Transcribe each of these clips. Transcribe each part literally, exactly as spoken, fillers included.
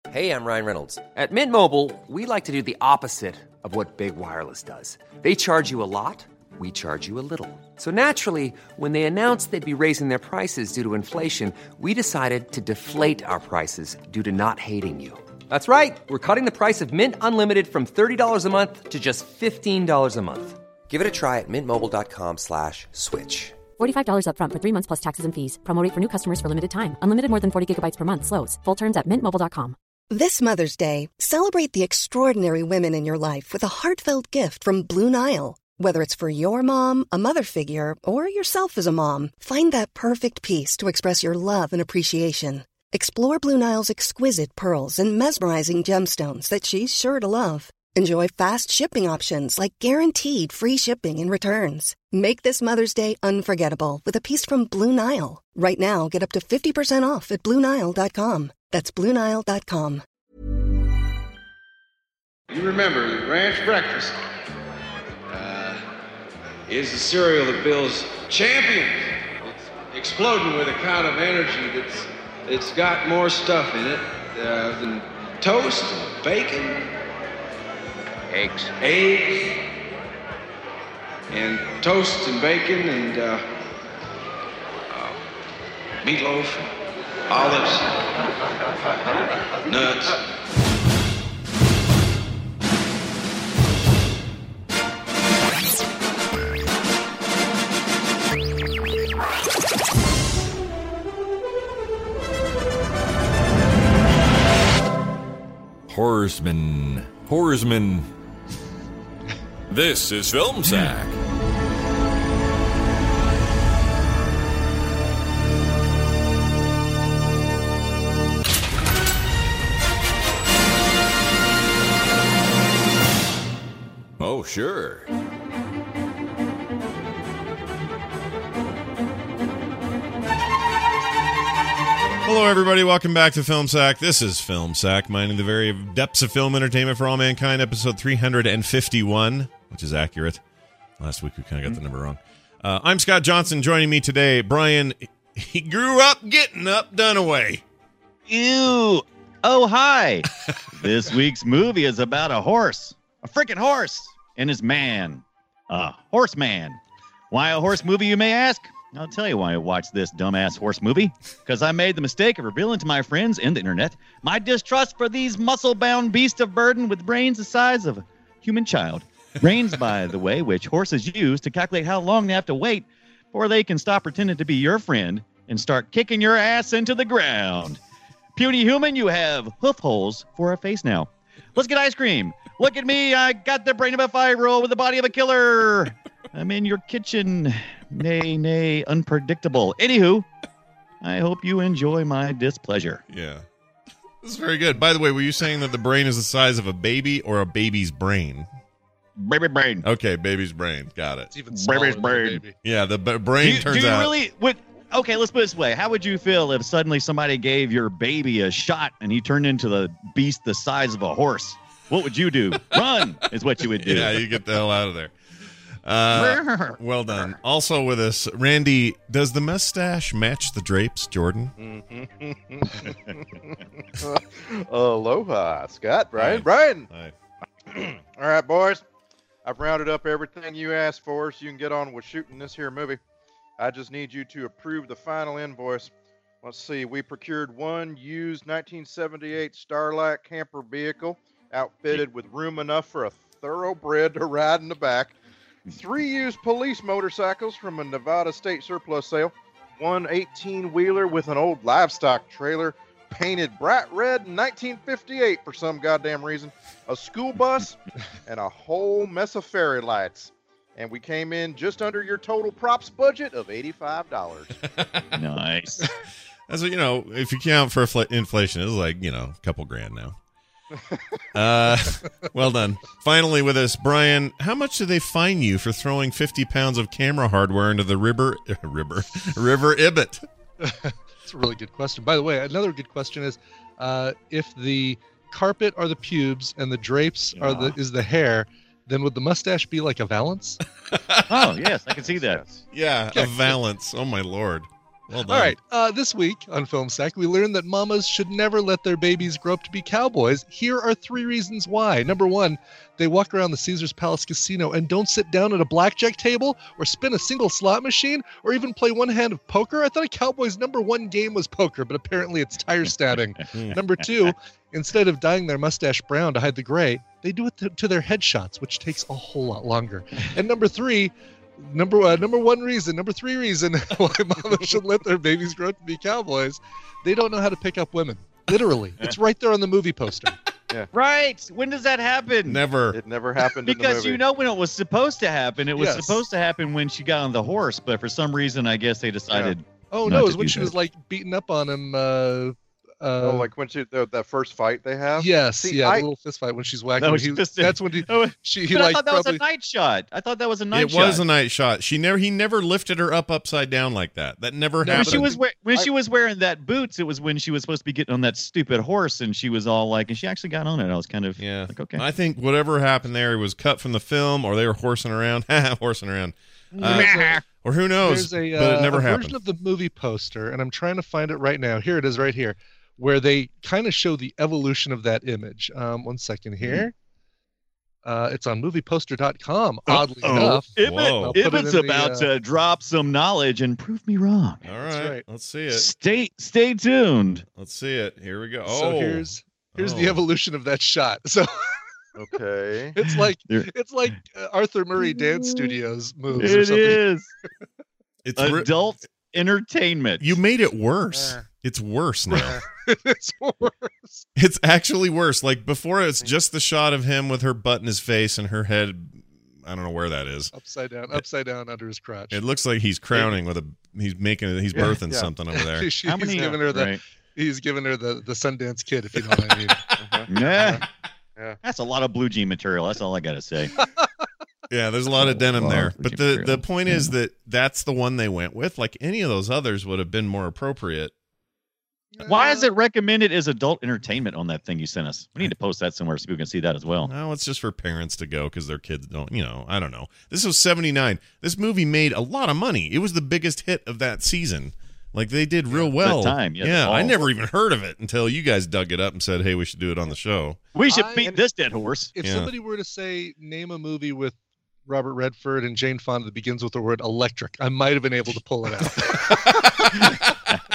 Hey, I'm Ryan Reynolds. At Mint Mobile, we like to do the opposite of what Big Wireless does. They charge you a lot, we charge you a little. So naturally, when they announced they'd be raising their prices due to inflation, we decided to deflate our prices due to not hating you. That's right. We're cutting the price of Mint Unlimited from thirty dollars a month to just fifteen dollars a month. Give it a try at mintmobile.com slash switch. forty-five dollars up front for three months plus taxes and fees. Promo rate for new customers for limited time. Unlimited more than forty gigabytes per month. Slows full terms at mint mobile dot com. This Mother's Day, celebrate the extraordinary women in your life with a heartfelt gift from Blue Nile. Whether it's for your mom, a mother figure, or yourself as a mom, find that perfect piece to express your love and appreciation. Explore Blue Nile's exquisite pearls and mesmerizing gemstones that she's sure to love. Enjoy fast shipping options like guaranteed free shipping and returns. Make this Mother's Day unforgettable with a piece from Blue Nile. Right now, get up to fifty percent off at blue nile dot com. That's blue nile dot com. You remember the ranch breakfast uh, is the cereal that builds champions. It's exploding with a kind of energy that's it's got more stuff in it uh, than toast and bacon, eggs, eggs, and toast and bacon and uh, uh, meatloaf, olives, nuts. Horseman, Horseman. This is Film Sack. Oh, sure. Hello, everybody. Welcome back to Film Sack. This is Film Sack, mining the very depths of film entertainment for all mankind, episode three hundred fifty-one, which is accurate. Last week we kind of got the number wrong. Uh, I'm Scott Johnson. Joining me today, Brian. He grew up getting up Dunaway. Ew. Oh, hi. This week's movie is about a horse. A freaking horse and his man. A horseman. Why a horse movie, you may ask? I'll tell you why I watched this dumbass horse movie. Because I made the mistake of revealing to my friends in the internet my distrust for these muscle-bound beasts of burden with brains the size of a human child. Brains, by the way, which horses use to calculate how long they have to wait before they can stop pretending to be your friend and start kicking your ass into the ground. Puny human, you have hoof holes for a face now. Let's get ice cream. Look at me. I got the brain of a five-year-old with the body of a killer. I'm in your kitchen. Nay, nay, unpredictable. Anywho, I hope you enjoy my displeasure. Yeah. This is very good. By the way, were you saying that the brain is the size of a baby or a baby's brain? Baby brain. Okay, baby's brain. Got it. It's even smaller Baby's than brain. the baby. Yeah, the b- brain do you, turns do you out. really would okay, let's put it this way. How would you feel if suddenly somebody gave your baby a shot and he turned into the beast the size of a horse? What would you do? Run is what you would do. Yeah, you get the hell out of there. Uh, well done. Also with us, Randy, does the mustache match the drapes, Jordan? Aloha, Scott, Brian. Hi. Brian. Hi. All right, boys. I've rounded up everything you asked for, so you can get on with shooting this here movie. I just need you to approve the final invoice. Let's see. We procured one used nineteen seventy-eight Starlight camper vehicle, outfitted with room enough for a thoroughbred to ride in the back. Three used police motorcycles from a Nevada state surplus sale. One eighteen-wheeler with an old livestock trailer painted bright red in nineteen fifty-eight for some goddamn reason. A school bus and a whole mess of fairy lights. And we came in just under your total props budget of eighty-five dollars. Nice. That's what, you know, if you count for infl- inflation, it's like, you know, a couple grand now. uh, well done. Finally with us, Brian, how much do they fine you for throwing fifty pounds of camera hardware into the river, uh, river, river Ibbot? That's a really good question. By the way, another good question is, uh, if the carpet are the pubes and the drapes Yeah. are the is the hair, then would the mustache be like a valance? Oh, yes, I can see that. Yeah, Okay. a valance. Oh, my Lord. Well done. All right. Uh, this week on Film Sack, we learned that mamas should never let their babies grow up to be cowboys. Here are three reasons why. Number one, they walk around the Caesar's Palace Casino and don't sit down at a blackjack table or spin a single slot machine or even play one hand of poker. I thought a cowboy's number one game was poker, but apparently it's tire stabbing. Number two, instead of dyeing their mustache brown to hide the gray, they do it to, to their headshots, which takes a whole lot longer. And number three, Number uh, number one reason, number three reason why mama should let their babies grow up to be cowboys, they don't know how to pick up women. Literally. It's right there on the movie poster. Yeah. Right. When does that happen? Never. It never happened in the Because movie. you know when it was supposed to happen. It was Yes. supposed to happen when she got on the horse, but for some reason, I guess they decided. Oh, Not no, it to was when do she that. was like beating up on him. Uh, uh, oh, like when she the, that first fight they have. yes, See, yeah, I- the little fist fight when she's whacking. No, him. she He- just- that's when he, Oh, she, he but like I thought that probably. was a night shot. I thought that was a night It shot. was a night shot. She never. He never lifted her up upside down like that. That never No, when happened. she was we- when I- she was wearing that boots, it was when she was supposed to be getting on that stupid horse, and she was all like, and she actually got on it. I was kind of Yeah. like, okay. I think whatever happened there was cut from the film, or they were horsing around, horsing around, uh, There's a- or who knows. There's a, but it uh, never a happened. version of the movie poster, and I'm trying to find it right now. Here it is, right here, where they kind of show the evolution of that image. Um, one second here. Uh, it's on movie poster dot com. Oddly Uh-oh. enough, If, Whoa. it, if I'll put it it's in the, about uh, to drop some knowledge and prove me wrong, All right, That's right. let's see it. stay stay tuned. Let's see it. Here we go. Oh, so here's here's the Oh. evolution of that shot. So Okay. it's like There- it's like uh, Arthur Murray Dance Studios moves or It something. is It's ri- adult entertainment. You made it worse. Uh. It's worse now. It's worse. It's actually worse. Like before, it's just the shot of him with her butt in his face and her head. I don't know where that is. Upside down, upside down under his crotch. It looks like he's crowning with a. He's making. He's Yeah, birthing yeah. something over there. He's How many? giving her the Right. he's giving her the the Sundance Kid, if you know what I mean. Uh-huh. Yeah. Yeah. That's a lot of blue jean material. That's all I gotta say. Yeah, there's a lot of denim Wow, there. would But you the feel? the point Yeah. is that that's the one they went with. Like any of those others would have been more appropriate. Why is it recommended as adult entertainment on that thing you sent us? We need to post that somewhere so people can see that as well. No, it's just for parents to go because their kids don't. You know, I don't know. This was seventy-nine. This movie made a lot of money. It was the biggest hit of that season. Like they did real well. time, yeah, the yeah. I fall. never even heard of it until you guys dug it up and said, "Hey, we should do it on the show." We should I- beat this dead horse. If Yeah. somebody were to say name a movie with Robert Redford and Jane Fonda that begins with the word electric, I might have been able to pull it out.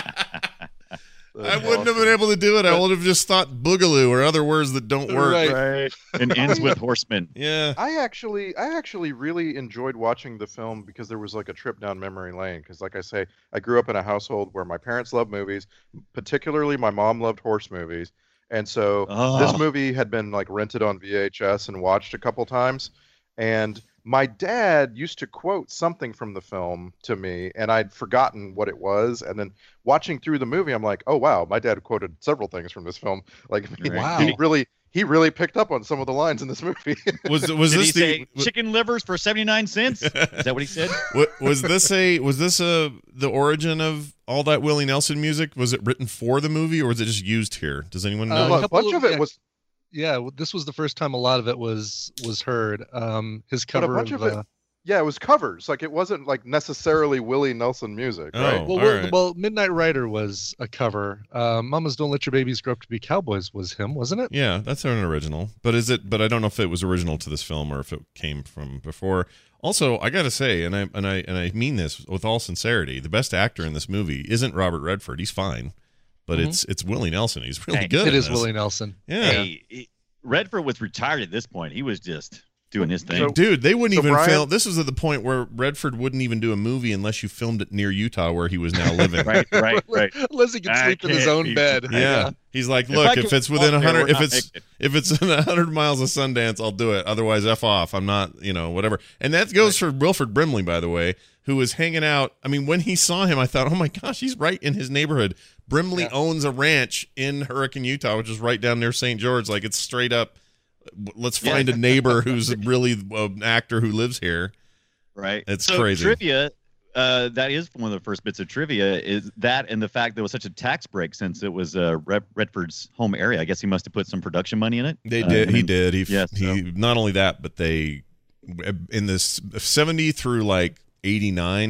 I wouldn't have been able to do it. I would have just thought boogaloo or other words that don't work. Right. Right. And ends with horsemen. Yeah. I actually, I actually really enjoyed watching the film because there was like a trip down memory lane. Because, like I say, I grew up in a household where my parents loved movies, particularly my mom loved horse movies, and so Oh. this movie had been like rented on V H S and watched a couple times. And my dad used to quote something from the film to me, and I'd forgotten what it was. And then watching through the movie, I'm like, oh wow, my dad quoted several things from this film. Like, Wow. he really, he really picked up on some of the lines in this movie. Was was Did he this say the chicken livers for seventy-nine cents? Is that what he said? wa- was this a was this a the origin of all that Willie Nelson music? Was it written for the movie or was it just used here? Does anyone know? Uh, Well, a couple bunch of- of it yeah. was. Yeah, w- this was the first time a lot of it was was heard. Um, his But a cover bunch of, of it- uh, Yeah, it was covers. Like it wasn't like necessarily Willie Nelson music, Oh. right? well, all well, right. well, Midnight Rider was a cover. Uh, Mamas Don't Let Your Babies Grow Up to Be Cowboys was him, wasn't it? Yeah, that's an original. But is it? But I don't know if it was original to this film or if it came from before. Also, I gotta say, and I and I and I mean this with all sincerity, the best actor in this movie isn't Robert Redford. He's fine, but Mhm. it's it's Willie Nelson. He's really Hey, good. It in is this. Willie Nelson. Yeah. Hey, he- Redford was retired at this point. He was just doing his thing. So- Dude, they wouldn't So even Brian- film. This was at the point where Redford wouldn't even do a movie unless you filmed it near Utah, where he was now living. right, right, right. Unless he can I sleep in his can't own be- bed. Yeah. He's like, If look, I if, can it's within a walk there, hundred, we're if not it's making it." if it's in a hundred miles of Sundance, I'll do it. Otherwise, f off. I'm not, you know, whatever. And that goes for Wilford Brimley, by the way, who was hanging out. I mean, when he saw him, I thought, oh my gosh, he's right in his neighborhood. Brimley Yeah. owns a ranch in Hurricane, Utah, which is right down near Saint George. Like it's straight up. Let's Yeah. find a neighbor who's really an actor who lives here. Right. It's so crazy. Trivia, uh, that is one of the first bits of trivia, is that and the fact there was such a tax break since it was uh, Red- Redford's home area. I guess he must have put some production money in it. They Uh, did. I he mean, did. He yeah, so- he. Not only that, but they in this seventy through like eighty nine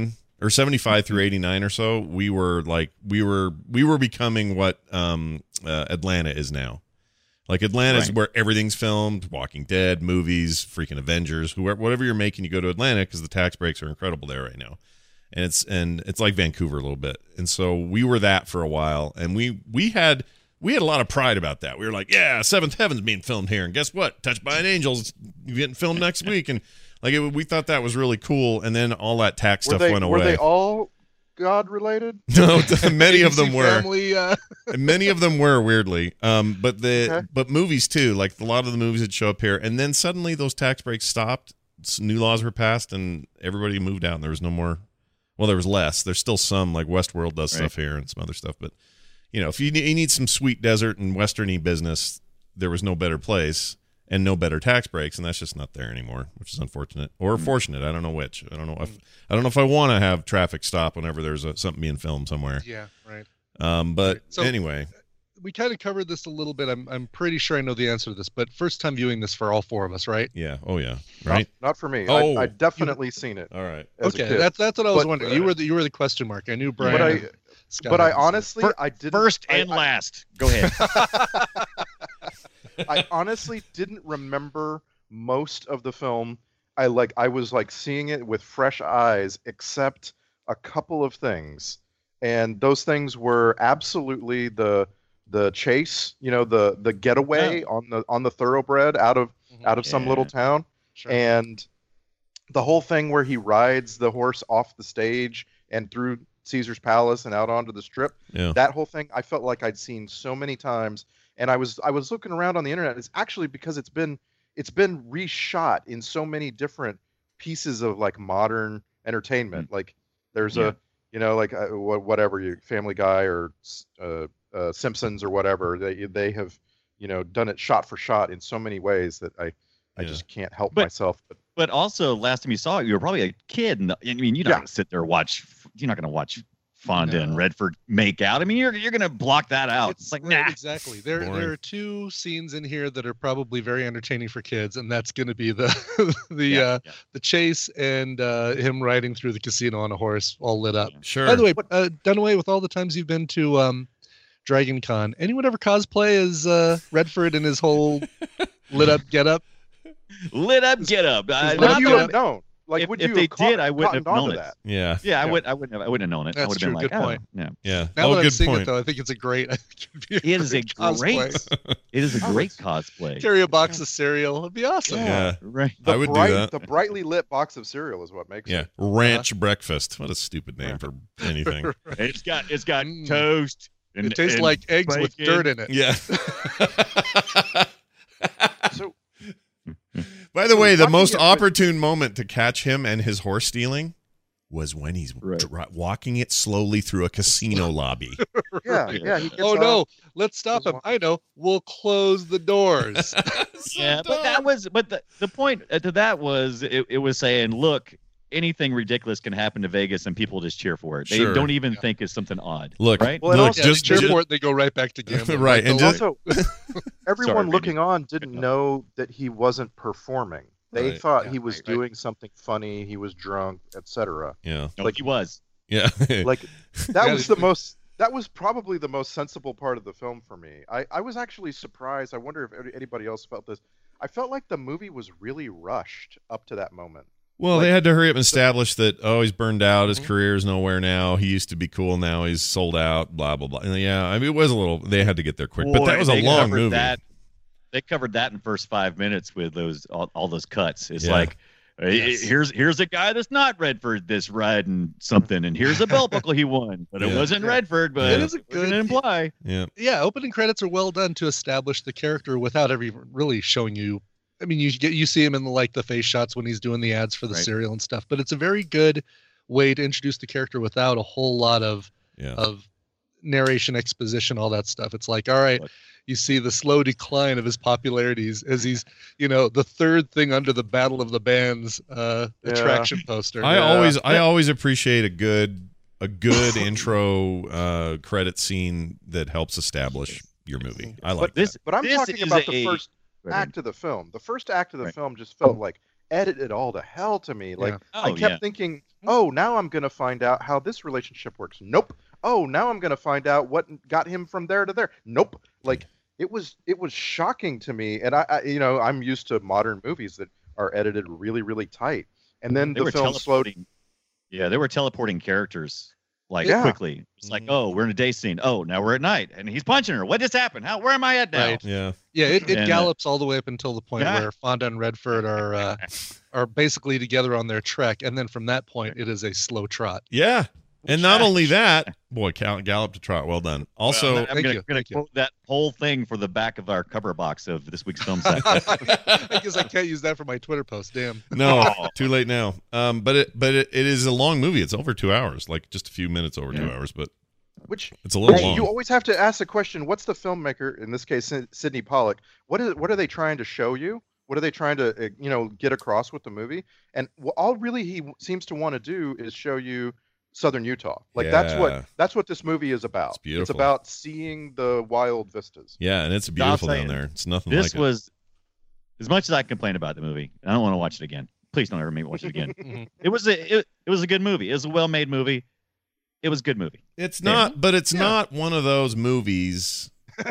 or seventy-five through eighty-nine or so, we were like we were we were becoming what um, uh, Atlanta is now. Like Atlanta is Right. where everything's filmed, Walking Dead, movies, freaking Avengers, whoever, whatever you're making, you go to Atlanta because the tax breaks are incredible there right now, and it's and it's like Vancouver a little bit, and so we were that for a while, and we we had we had a lot of pride about that. We were like, yeah, Seventh Heaven's being filmed here, and guess what? Touched by an Angel's getting filmed next week, and like it, we thought that was really cool, and then all that tax Were stuff they, went were away. they all God related? No, many of them A B C were. Family, uh, Many of them were weirdly, um, but the Okay. but movies too. Like a lot of the movies that show up here, and then suddenly those tax breaks stopped. s- New laws were passed, and everybody moved out. And there was no more. Well, there was less. There's still some, like Westworld does Right. stuff here and some other stuff. But you know, if you need, you need some sweet desert and westerny business, there was no better place and no better tax breaks, and that's just not there anymore, which is unfortunate or fortunate. I don't know which. I don't know if I don't know if I want to have traffic stop whenever there's a, something being filmed somewhere. yeah, right. Um, but So- anyway. We kind of covered this a little bit. I'm I'm pretty sure I know the answer to this, but first time viewing this for all four of us, right? Yeah. Oh, yeah. Right. Not, not for me. Oh. I, I definitely seen it. All right. As a Okay, kid. that's that's what I was But- wondering. You were the you were the question mark. I knew Brian. But I, and Scott but I had this. honestly, Fir- I didn't. First I- and I, last. Go ahead. I honestly didn't remember most of the film. I like I was like seeing it with fresh eyes, except a couple of things, and those things were absolutely the the chase. You know, the the getaway on the on the thoroughbred out of out of some Yeah. little town, Sure. and the whole thing where he rides the horse off the stage and through Caesar's Palace and out onto the strip. Yeah. That whole thing I felt like I'd seen so many times, and I was I was looking around on the internet. It's actually because it's been it's been reshot in so many different pieces of like modern entertainment. Like there's Yeah. a you know like uh, wha- whatever you Family Guy or uh, uh, Simpsons or whatever, they they have you know done it shot for shot in so many ways that I I Yeah. just can't help But- myself. But But also, last time you saw it, you were probably a kid. And I mean, you're not Yeah. going to sit there and watch. You're not going to watch Fonda and No. Redford make out. I mean, you're you're going to block that out. It's, like, right, nah. exactly. There Boring. there are two scenes in here that are probably very entertaining for kids, and that's going to be the the Yeah, uh, yeah. the chase and uh, him riding through the casino on a horse, all lit up. Sure. By the way, uh, Dunaway, with all the times you've been to um, Dragon Con, anyone ever cosplay as uh, Redford in his whole lit up get up? Lit up, get up. I, would not you that- have known? Like, if- would if you they have caught- did, I wouldn't have cottoned onto known it. that? yeah. yeah, I Yeah. would. I wouldn't have. I wouldn't have known it. I That's would have been true, like, good oh, point. yeah. Yeah. Now oh, that I'm good seeing point. it, though, I think it's a great. I think it'd be It is a cosplay. great. It is a Oh, great it's- cosplay. Carry a box of cereal. It'd be awesome. Yeah. Right. The I would do bright, that. The brightly lit box of cereal is what makes Yeah. it. Ranch breakfast. What a stupid name for anything. It's got it's got Mm. toast. And, It tastes and like eggs with bacon. dirt in it. Yeah. So By the way, the Watching most it with- opportune moment to catch him and his horse stealing was when he's Right. dri- walking it slowly through a casino lobby. yeah, yeah. He gets Oh off- no, let's stop There's him. one- I know. We'll close the doors. Yeah, but that was but the, the point uh, to that was it, it was saying, look, anything ridiculous can happen to Vegas and people just cheer for it. They Sure. don't even think it's something odd. Look, right? Well, and look, also- Yeah, just, they cheer just for it, they go right back to gambling. Right, Like and the just- light- Also, everyone Sorry, looking on didn't know that he wasn't performing. They Right. thought Yeah, he was right, right. doing something funny. He was drunk, et cetera. yeah, No, like- he was. yeah. Like that Yeah, was they- the most. That was probably the most sensible part of the film for me. I, I was actually surprised. I wonder if any- anybody else felt this. I felt like the movie was really rushed up to that moment. Well, they Like- had to hurry up and establish that, oh, he's burned out. His Mhm. career's nowhere now. He used to be cool. Now he's sold out, blah, blah, blah. And yeah, I mean, it was a little, they had to get there quick. but Boy, that was a they long covered movie. That, they covered that in the first five minutes with those all, all those cuts. It's Yeah. like uh, Yes. here's here's a guy that's not Redford that's riding something, and here's a belt buckle he won, but Yeah. it wasn't Yeah. Redford. But It is a it didn't good- imply. Yeah. yeah, opening credits are well done to establish the character without ever even really showing you. I mean, you get you see him in the like the face shots when he's doing the ads for the Right. cereal and stuff, but it's a very good way to introduce the character without a whole lot of Yeah. of narration, exposition, all that stuff. It's like, all right, What? you see the slow decline of his popularities as he's, you know, the third thing under the Battle of the Bands uh, Yeah. attraction poster. I Yeah. always, I always appreciate a good, a good intro uh, credit scene that helps establish your movie. I like But This, But I'm this talking is about the a- first Right. act of the film. The first act of the Right. film just felt like edited all to hell to me. Like Yeah. Oh, I kept yeah. thinking, Oh, now I'm going to find out how this relationship works. Nope. Oh, now I'm going to find out what got him from there to there. Nope. Like it was, it was shocking to me. And I, I you know, I'm used to modern movies that are edited really, really tight. And then They the were film slowed. teleporting. Yeah, they were teleporting characters like Yeah. quickly. It's like, oh, we're in a day scene. Oh, now we're at night, and he's punching her. What just happened? How? Where am I at now? Right. Yeah. Yeah, it, it And, uh, gallops all the way up until the point Yeah. where Fonda and Redford are uh, are basically together on their trek, and then from that point, it is a slow trot. Yeah. And not only that, boy, Cal- Gallop to Trot, well done. Also, Well, I'm Thank gonna, you, gonna thank you. quote that whole thing for the back of our cover box of this week's film set. I guess I can't use that for my Twitter post. Damn. no, Oh. too late now. Um, but it, but it, it is a long movie. It's over two hours, like just a few minutes over two Yeah. hours, but Which it's a little which long. you always have to ask the question: what's the filmmaker, in this case, Sid- Sidney Pollack? What is? What are they trying to show you? What are they trying to, uh, you know, get across with the movie? And wh- all really he w- seems to want to do is show you Southern Utah. Like that's Yeah. what that's what this movie is about. It's beautiful. about seeing the wild vistas. Yeah, and it's beautiful I'll down say there. It's nothing This like was, as much as I complain about the movie, I don't want to watch it again. Please don't ever make me watch it again. Mhm. It was a it, it was a good movie. It was a well-made movie. It was a good movie. it. It's Yeah. not, but it's Yeah. not one of those movies.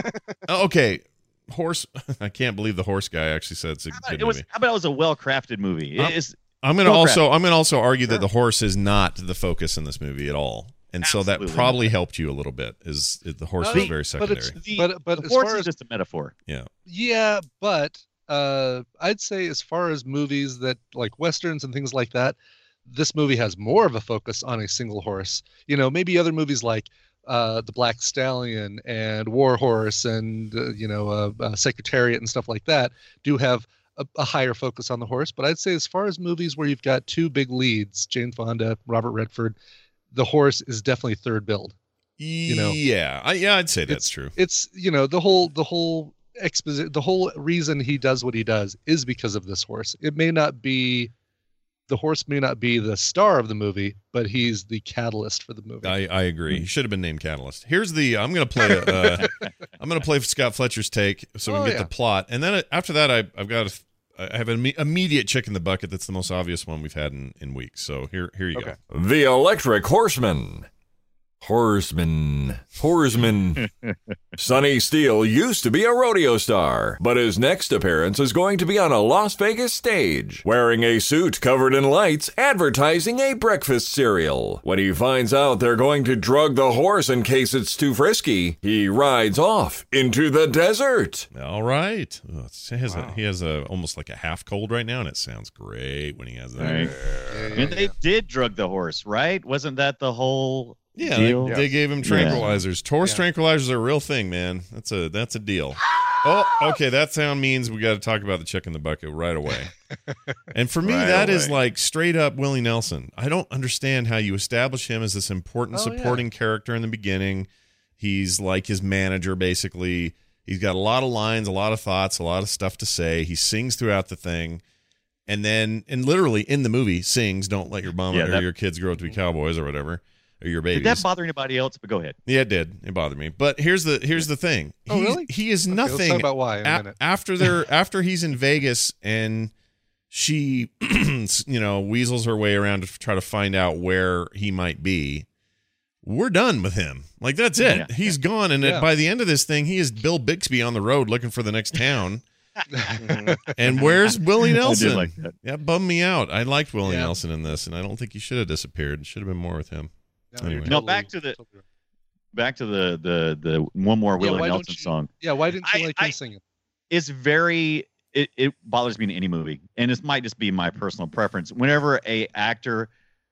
Oh, okay, horse. I can't believe the horse guy actually said it's a How about, good it was, movie. how about it was a well-crafted movie? Um, It's, I'm gonna well also I'm gonna also argue that Sure. the horse is not the focus in this movie at all, and so that Absolutely probably not. helped you a little bit. Is is the horse Uh, is very but secondary? it's- the, But- but the as horse far is as- just a metaphor. Yeah, Yeah, but uh, I'd say as far as movies that like westerns and things like that, this movie has more of a focus on a single horse. You know, maybe other movies like uh, The Black Stallion and War Horse and uh, you know uh, uh, Secretariat and stuff like that do have a, a higher focus on the horse. But I'd say as far as movies where you've got two big leads, Jane Fonda, Robert Redford, the horse is definitely third build. you know, yeah, I, yeah, I'd say that's it's, true. It's you know the whole the whole exposi- the whole reason he does what he does is because of this horse. It may not be the horse may not be the star of the movie, but he's the catalyst for the movie. I, I agree. He should have been named Catalyst. Here's the. I'm gonna play. Uh, I'm gonna play Scott Fletcher's take so we Oh, can get yeah. the plot, and then after that, I, I've got. A, I have an imme- immediate chick in the bucket. That's the most obvious one we've had in, in weeks. So here, here you Okay. go. The Electric Horseman. Horseman. Horseman. Sonny Steele used to be a rodeo star, but his next appearance is going to be on a Las Vegas stage, wearing a suit covered in lights, advertising a breakfast cereal. When he finds out they're going to drug the horse in case it's too frisky, he rides off into the desert. All right. Oh, it's- he has, a, Wow. he has a almost like a half cold right now, and it sounds great when he has that. Right. Yeah, I yeah, mean, they yeah. did drug the horse, right? Wasn't that the whole Yeah, deal? they, they gave him tranquilizers. Horse Yeah. tranquilizers are a real thing, man. That's a that's a deal. Oh, okay. That sound means we got to talk about the chick in the bucket right away. And for me, Right that is away. like straight up Willie Nelson. I don't understand how you establish him as this important Oh, yeah. supporting character in the beginning. He's like his manager, basically. He's got a lot of lines, a lot of thoughts, a lot of stuff to say. He sings throughout the thing. And then, and literally in the movie, sings, "Don't let your mama Yeah, or that- your kids grow up to be cowboys," or whatever, or your babies. Did that bother anybody else? But go ahead. Yeah, it did. It bothered me. But here's the here's the thing. Oh, He's- really? He is Okay, nothing. let's talk about why in a a- minute. after they're after he's in Vegas and she, you know, weasels her way around to try to find out where he might be. We're done with him. Like that's it. Yeah. He's gone. And Yeah. by the end of this thing, he is Bill Bixby on the road looking for the next town. Mhm. And where's Willie I Nelson? did like that. That bummed me out. I liked Willie Yeah. Nelson in this, and I don't think he should have disappeared. It should have been more with him. No, Anyway. you're No, back to the- totally right. Back to the the the one more Yeah, Willie why don't Nelson you- song. Yeah, why didn't you I- like I- him singing? It's very it, it bothers me in any movie, and this might just be my personal preference. Whenever a actor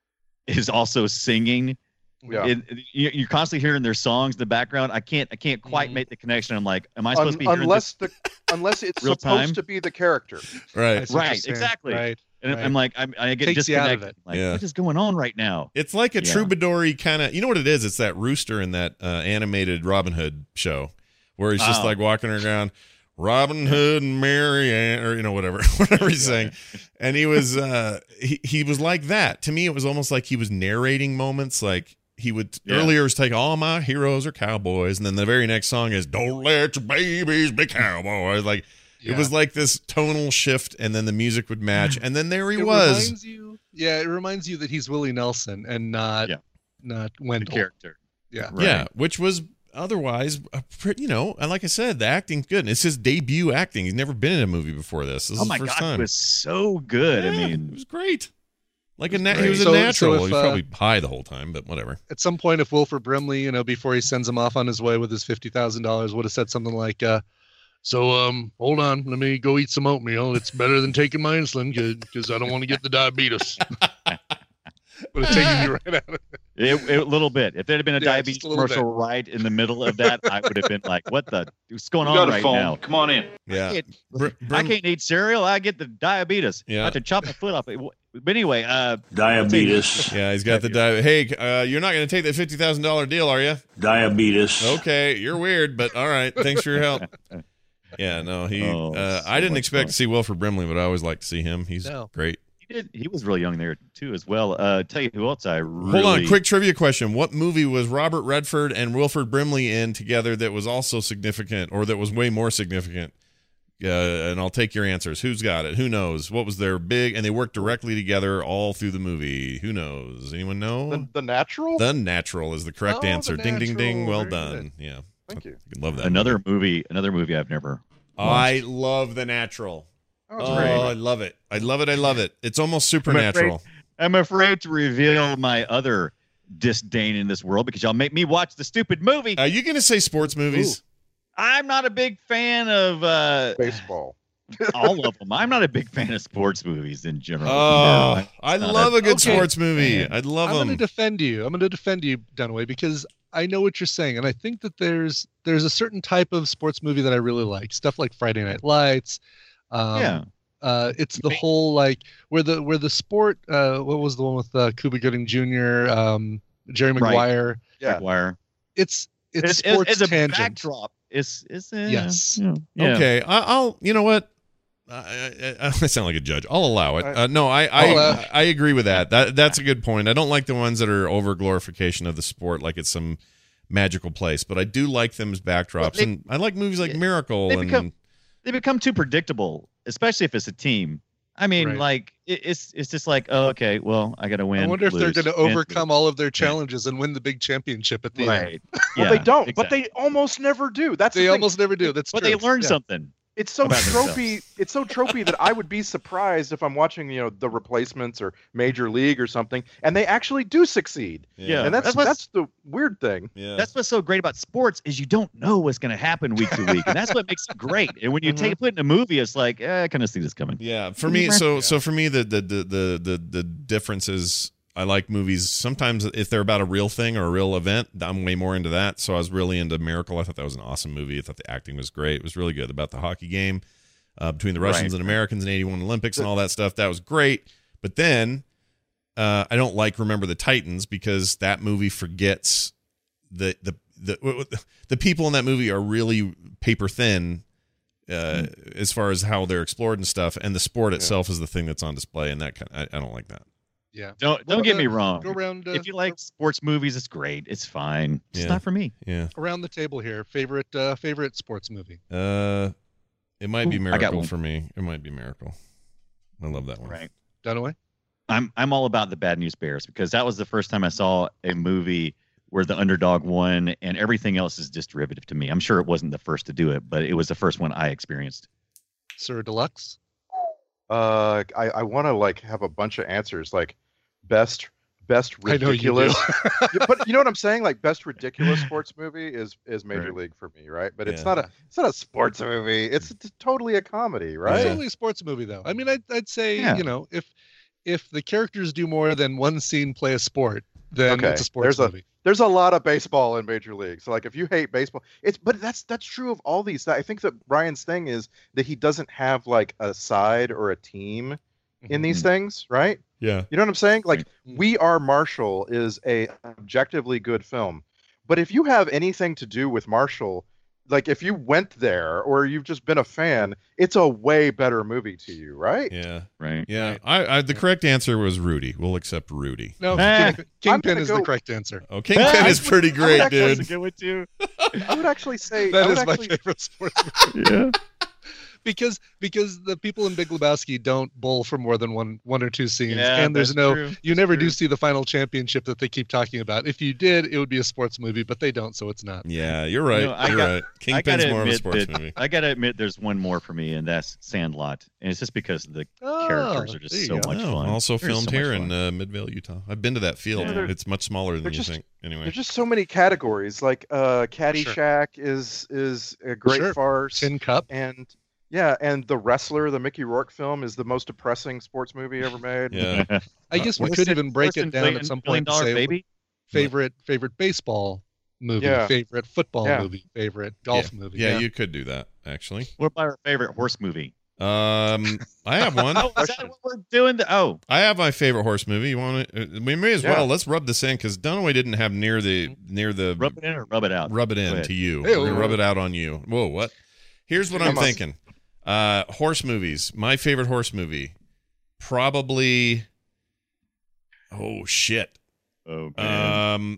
is also singing, Yeah. it, it- you- you're constantly hearing their songs in the background. I can't I can't quite Mhm. make the connection. I'm like, am I supposed Un- to be hearing unless this? the unless it's Real supposed time? to be the character. Right. I see what you're Right, saying. exactly. Right. And right. I'm like, I'm, I get Takes you out of disconnected. it. Like, Yeah. what is going on right now? It's like a Yeah. troubadour-y kind of, you know what it is? It's that rooster in that uh, animated Robin Hood show where he's just Oh. like walking around, Robin Hood and Mary Ann, or, you know, whatever, whatever he's saying. And he was, uh, he, he was like that. To me, it was almost like he was narrating moments. Like he would, Yeah. earlier it was like, all my heroes are cowboys. And then the very next song is, don't let your babies be cowboys. Like, It was like this tonal shift, and then the music would match, and then there he it was. Reminds you, yeah, it reminds you that he's Willie Nelson and not Yeah. not The Wendell. character. Yeah. Right. Yeah, which was otherwise, a pretty, you know, and like I said, the acting's good. And it's his debut acting. He's never been in a movie before this. This Oh is my the first God, time. it was so good. I Yeah, mean, it was great. Like a was na- he great. was a So- so natural. if, He was uh, probably high the whole time, but whatever. At some point, if Wilford Brimley, you know, before he sends him off on his way with his fifty thousand dollars, would have said something like, uh, "So, um, hold on, let me go eat some oatmeal. It's better than taking my insulin because I don't want to get the diabetes." Would have taken you right out of it. It, it, a little bit. If there had been a Yeah, diabetes just a little commercial right in the middle of that, I would have been like, "What the? What's going You on got a right phone. now?" Come on in. Yeah. I can't, Br- I Brim- can't eat cereal. I get the diabetes. Yeah. I have to chop my foot off. But anyway, uh, Diabetes. Yeah, he's got the di- Hey, uh, you're not going to take that fifty thousand dollars deal, are you? Diabetes. Okay, you're weird, but all right. Thanks for your help. Yeah, no, he. Oh, uh, so I didn't much expect fun. to see Wilford Brimley, but I always like to see him. He's No. great. he did. He was really young there too, as well. Uh, tell you who else I really. Hold on, quick trivia question. What movie was Robert Redford and Wilford Brimley in together that was also significant, or that was way more significant? Uh, and I'll take your answers. Who's got it? Who knows? What was their big? And they worked directly together all through the movie. Who knows? Anyone know? The, the Natural? The Natural is the correct Oh, The answer. Ding, ding, ding. Natural. Well Very done. Yeah. Thank you. I love that. Another movie. movie. Another movie I've never. I love The Natural. Oh, it's Oh, great. I love it. I love it. I love it. It's almost supernatural. I'm afraid to reveal my other disdain in this world because y'all make me watch the stupid movie. Are you going to say sports movies? I'm not a big fan of uh, Baseball. all of them. I'm not a big fan of sports movies in general. Oh, No, I not love a good okay. sports movie. Man. I love I'm going to them. defend you. I'm going to defend you, Dunaway, because I know what you're saying, and I think that there's there's a certain type of sports movie that I really like. Stuff like Friday Night Lights. Um, Yeah. Uh, it's the whole like where the where the sport. Uh, what was the one with uh, Cuba Gooding Junior, um, Jerry Right. Maguire? Yeah. Maguire. It's it's, It's, it's, sports it's a tangent. backdrop. It's it's uh, Yes. yeah, yeah. Okay, I, I'll. You know what? I, I, I sound like a judge. I'll allow it. Uh, no, I I'll allow I, I agree with that. That that's a good point. I don't like the ones that are over glorification of the sport, like it's some magical place. But I do like them as backdrops, Well, they- and I like movies like Miracle they and become- They become too predictable, especially if it's a team. I mean, Right. like it, it's it's just like, oh, okay, well, I got to win. I wonder if they're lose, going to win, overcome all of their challenges and win the big championship at the lose. end. Right. Well, Yeah, they don't, but exactly. they almost never do. That's the They thing. almost never do. That's But true. they learn Yeah. something. It's so about tropey. It's so tropey that I would be surprised if I'm watching, you know, The Replacements or Major League or something, and they actually do succeed. Yeah. And that's That's that's, what's- the weird thing. yeah. That's what's so great about sports is you don't know what's going to happen week to week, and that's what makes it great. And when you take put it in a movie, it's like, eh, I kind of see this coming. Yeah, for me, so so for me, the the the the the, the difference is I like movies. Sometimes if they're about a real thing or a real event, I'm way more into that. So I was really into Miracle. I thought that was an awesome movie. I thought the acting was great. It was really good about the hockey game uh, between the Russians Right. and Americans in eighty-one Olympics and all that stuff. That was great. But then uh, I don't like Remember the Titans because that movie forgets the the the the people in that movie are really paper thin. Uh, as far as how they're explored and stuff, and the sport itself is the thing that's on display, and that kind I, I don't like that. Yeah. Don't don't Well, get uh, me wrong. Go around. Uh, If you like sports movies, it's great. It's fine. It's Yeah. not for me. Yeah, around the table here, favorite uh, favorite sports movie. uh, it might be Ooh, I got Miracle one. for me. It might be Miracle. I love that one. Right. Dunaway. I'm I'm all about the Bad News Bears because that was the first time I saw a movie where the underdog won, and everything else is just derivative to me. I'm sure it wasn't the first to do it, but it was the first one I experienced. Sir Deluxe. Uh, I I want to like have a bunch of answers, like best best I know you do. ridiculous. Yeah, but you know what I'm saying? Like best ridiculous sports movie is is Major Right. League for me, right? But it's Yeah. not a it's not a sports movie. It's t- totally a comedy, It's right? totally a sports movie, though. I mean, I'd, I'd say, Yeah. you know, if if the characters do more than one scene play a sport, then Okay, it's a sports there's a- movie. There's a lot of baseball in Major League. So like if you hate baseball, it's but that's that's true of all these. I think that Ryan's thing is that he doesn't have like a side or a team in these things, right? Yeah, You know what I'm saying? Like Mhm. We Are Marshall is a objectively good film. But if you have anything to do with Marshall, like if you went there or you've just been a fan, it's a way better movie to you, right? yeah, Right. yeah. I, I the correct answer was Rudy. We'll accept Rudy. No, Ah. King, Kingpin gonna is go- the correct answer. Oh, Kingpin is pretty great, actually- dude. good one too. I would actually say I That would is my actually, favorite sports movie. Yeah. because because the people in Big Lebowski don't bowl for more than one one or two scenes, Yeah, and there's that's no true. you That's never true. do see the final championship that they keep talking about. If you did, it would be a sports movie, but they don't, so it's not. Yeah, you're right. You know, I you're got- right. I Kingpin's gotta more of a admit sports that- movie. I gotta admit, there's one more for me, and that's Sandlot, and it's just because the Oh, characters are there just you so go. much No, fun. also They're filmed so much here fun. in uh, Midvale, Utah. I've been to that field. Yeah, they're- It's much smaller than they're you just- think. Anyway, There's just so many categories. Like uh, Caddyshack is is a great Sure. farce, Tin Cup. and yeah, and The Wrestler, the Mickey Rourke film, is the most depressing sports movie ever made. yeah. I guess we Listen- could even break listen, it down Million- at some Million point to Dollar say Baby. favorite favorite baseball movie, Yeah. favorite football Yeah. movie, favorite golf yeah. movie. Yeah, you could do that actually. What about our favorite horse movie? Um, I have one. Oh, is that what we're doing? The, oh, I have my favorite horse movie. You want to? We may as Yeah. well. Let's rub this in because Dunaway didn't have near the near the rub it in or rub it out. rub it Go in ahead. to you. Ew. We're gonna rub it out on you. Whoa, what? Here's what I'm Come on. thinking. Uh, horse movies. My favorite horse movie, probably. Oh shit. Okay. Um.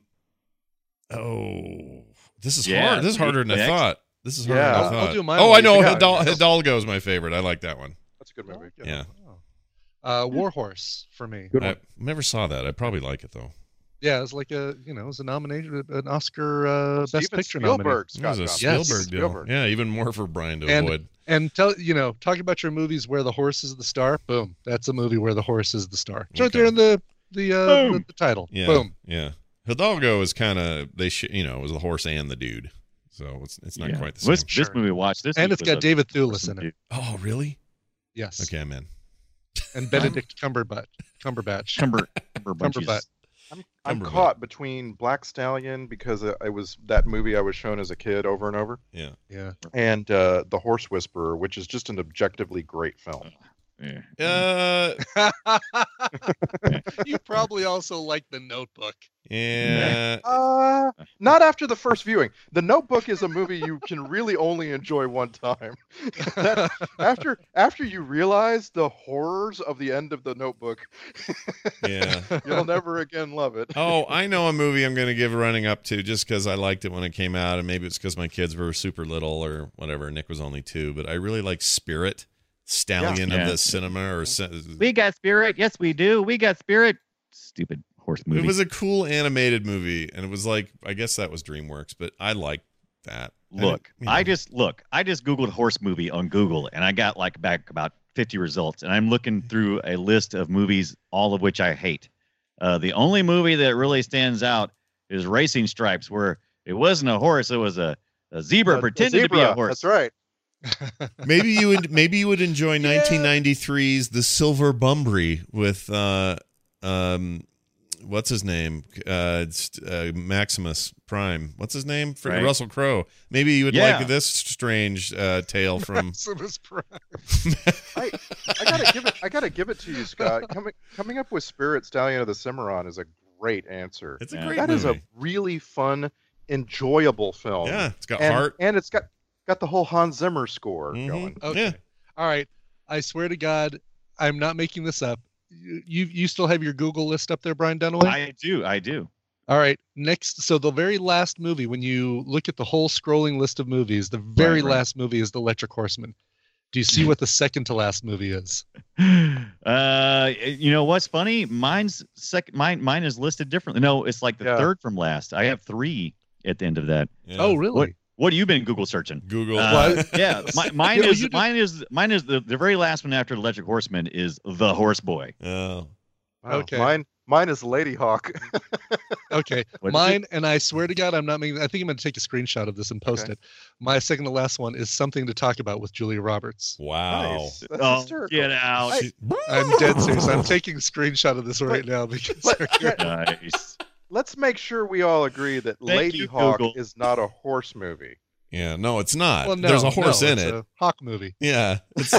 Oh, this is Yeah, hard. This is harder than I next. thought. This is harder Yeah. than I I'll- thought. I'll do mine oh, while I you know. figure it Hidal- out. Hidalgo is my favorite. I like that one. That's a good movie. Yeah. Uh, Warhorse for me. I never saw that. I probably like it though. Yeah, it's like a you know, it was a nomination, an Oscar uh, Best Steven Picture nominee. Spielberg, It was a Scott Yes. Spielberg deal. Spielberg. Yeah, even more for Brian to And- avoid. And tell you know, talk about your movies where the horse is the star. Boom, that's a movie where the horse is the star. It's right Okay. there in the the uh, Boom. the, the title. Yeah. Boom. Yeah. Hidalgo is kind of they sh- you know, it was the horse and the dude. So it's it's not Yeah. quite the This, same. this movie we watched this And week it's was got a David Thewlis horse in it. dude. Oh, really? Yes. Okay, I'm in. And Benedict Cumberbatch. Cumberbatch. Cumber, Cumberbatch. Cumberbatch. I'm, I'm Cumberbatch. caught between Black Stallion because it, it was that movie I was shown as a kid over and over, Yeah. Yeah. and uh, The Horse Whisperer, which is just an objectively great film. Yeah. Uh You probably also like The Notebook. yeah. Uh, not after the first viewing. The Notebook is a movie you can really only enjoy one time. That- after after you realize the horrors of the end of The Notebook, Yeah. you'll never again love it. Oh, I know a movie I'm going to give a running up to just because I liked it when it came out, and maybe it's because my kids were super little or whatever. Nick was only two, but I really like Spirit, Stallion Yeah. of Yeah. the cinema. Or ci- We got spirit. Yes, we do. We got spirit. Stupid horse movie. it was a cool animated movie, and it was like I guess that was DreamWorks, but I liked that. And it- Look, you know, I just look. I just googled horse movie on Google, and I got like back about fifty results. And I'm looking through a list of movies, all of which I hate. Uh, the only movie that really stands out is Racing Stripes, where it wasn't a horse; it was a, a zebra A- a pretending to be a zebra, horse. That's right. maybe you would maybe you would enjoy nineteen ninety-three's The Silver Bunbury with uh um what's his name uh, it's, uh Maximus Prime. What's his name? For Right. Russell Crowe. Maybe you would Yeah. like this strange uh, tale from. Maximus Prime. I, I gotta give it. I gotta give it to you, Scott. Coming coming up with Spirit Stallion of the Cimarron is a great answer. It's a Yeah. great That movie. is a really fun, enjoyable film. Yeah, it's got and, heart. and it's got got the whole Hans Zimmer score Mhm. going. Okay. Yeah. All right. I swear to God, I'm not making this up. You you, you still have your Google list up there, Brian Dunaway? I do. I do. All right. Next, so the very last movie, when you look at the whole scrolling list of movies, the very Right, right. last movie is The Electric Horseman. Do you see what the second to last movie is? Uh, you know what's funny? Mine's second. Mine, mine is listed differently. No, it's like the Yeah. third from last. I have three at the end of that. Yeah. Oh, really? What What have you been Google searching? Google. Uh, yeah, my, mine Yeah, is you did- mine is mine is the, the very last one after Electric Horseman is The Horse Boy. Oh. Wow, Okay. Mine mine is Lady Hawk. Okay. What is Mine, and I swear to God, I'm not making, I think I'm going to take a screenshot of this and post Okay. it. My second to last one is Something to Talk About with Julia Roberts. Wow. Nice. That's Oh, hysterical. get out! I- She- I'm dead serious. I'm taking a screenshot of this right now because But- yeah, Nice. let's make sure we all agree that Thank Lady you, Hawk Google. is not a horse movie. yeah, no, it's not. well, no, There's a horse no, in it's it. a Hawk movie. Yeah. It's,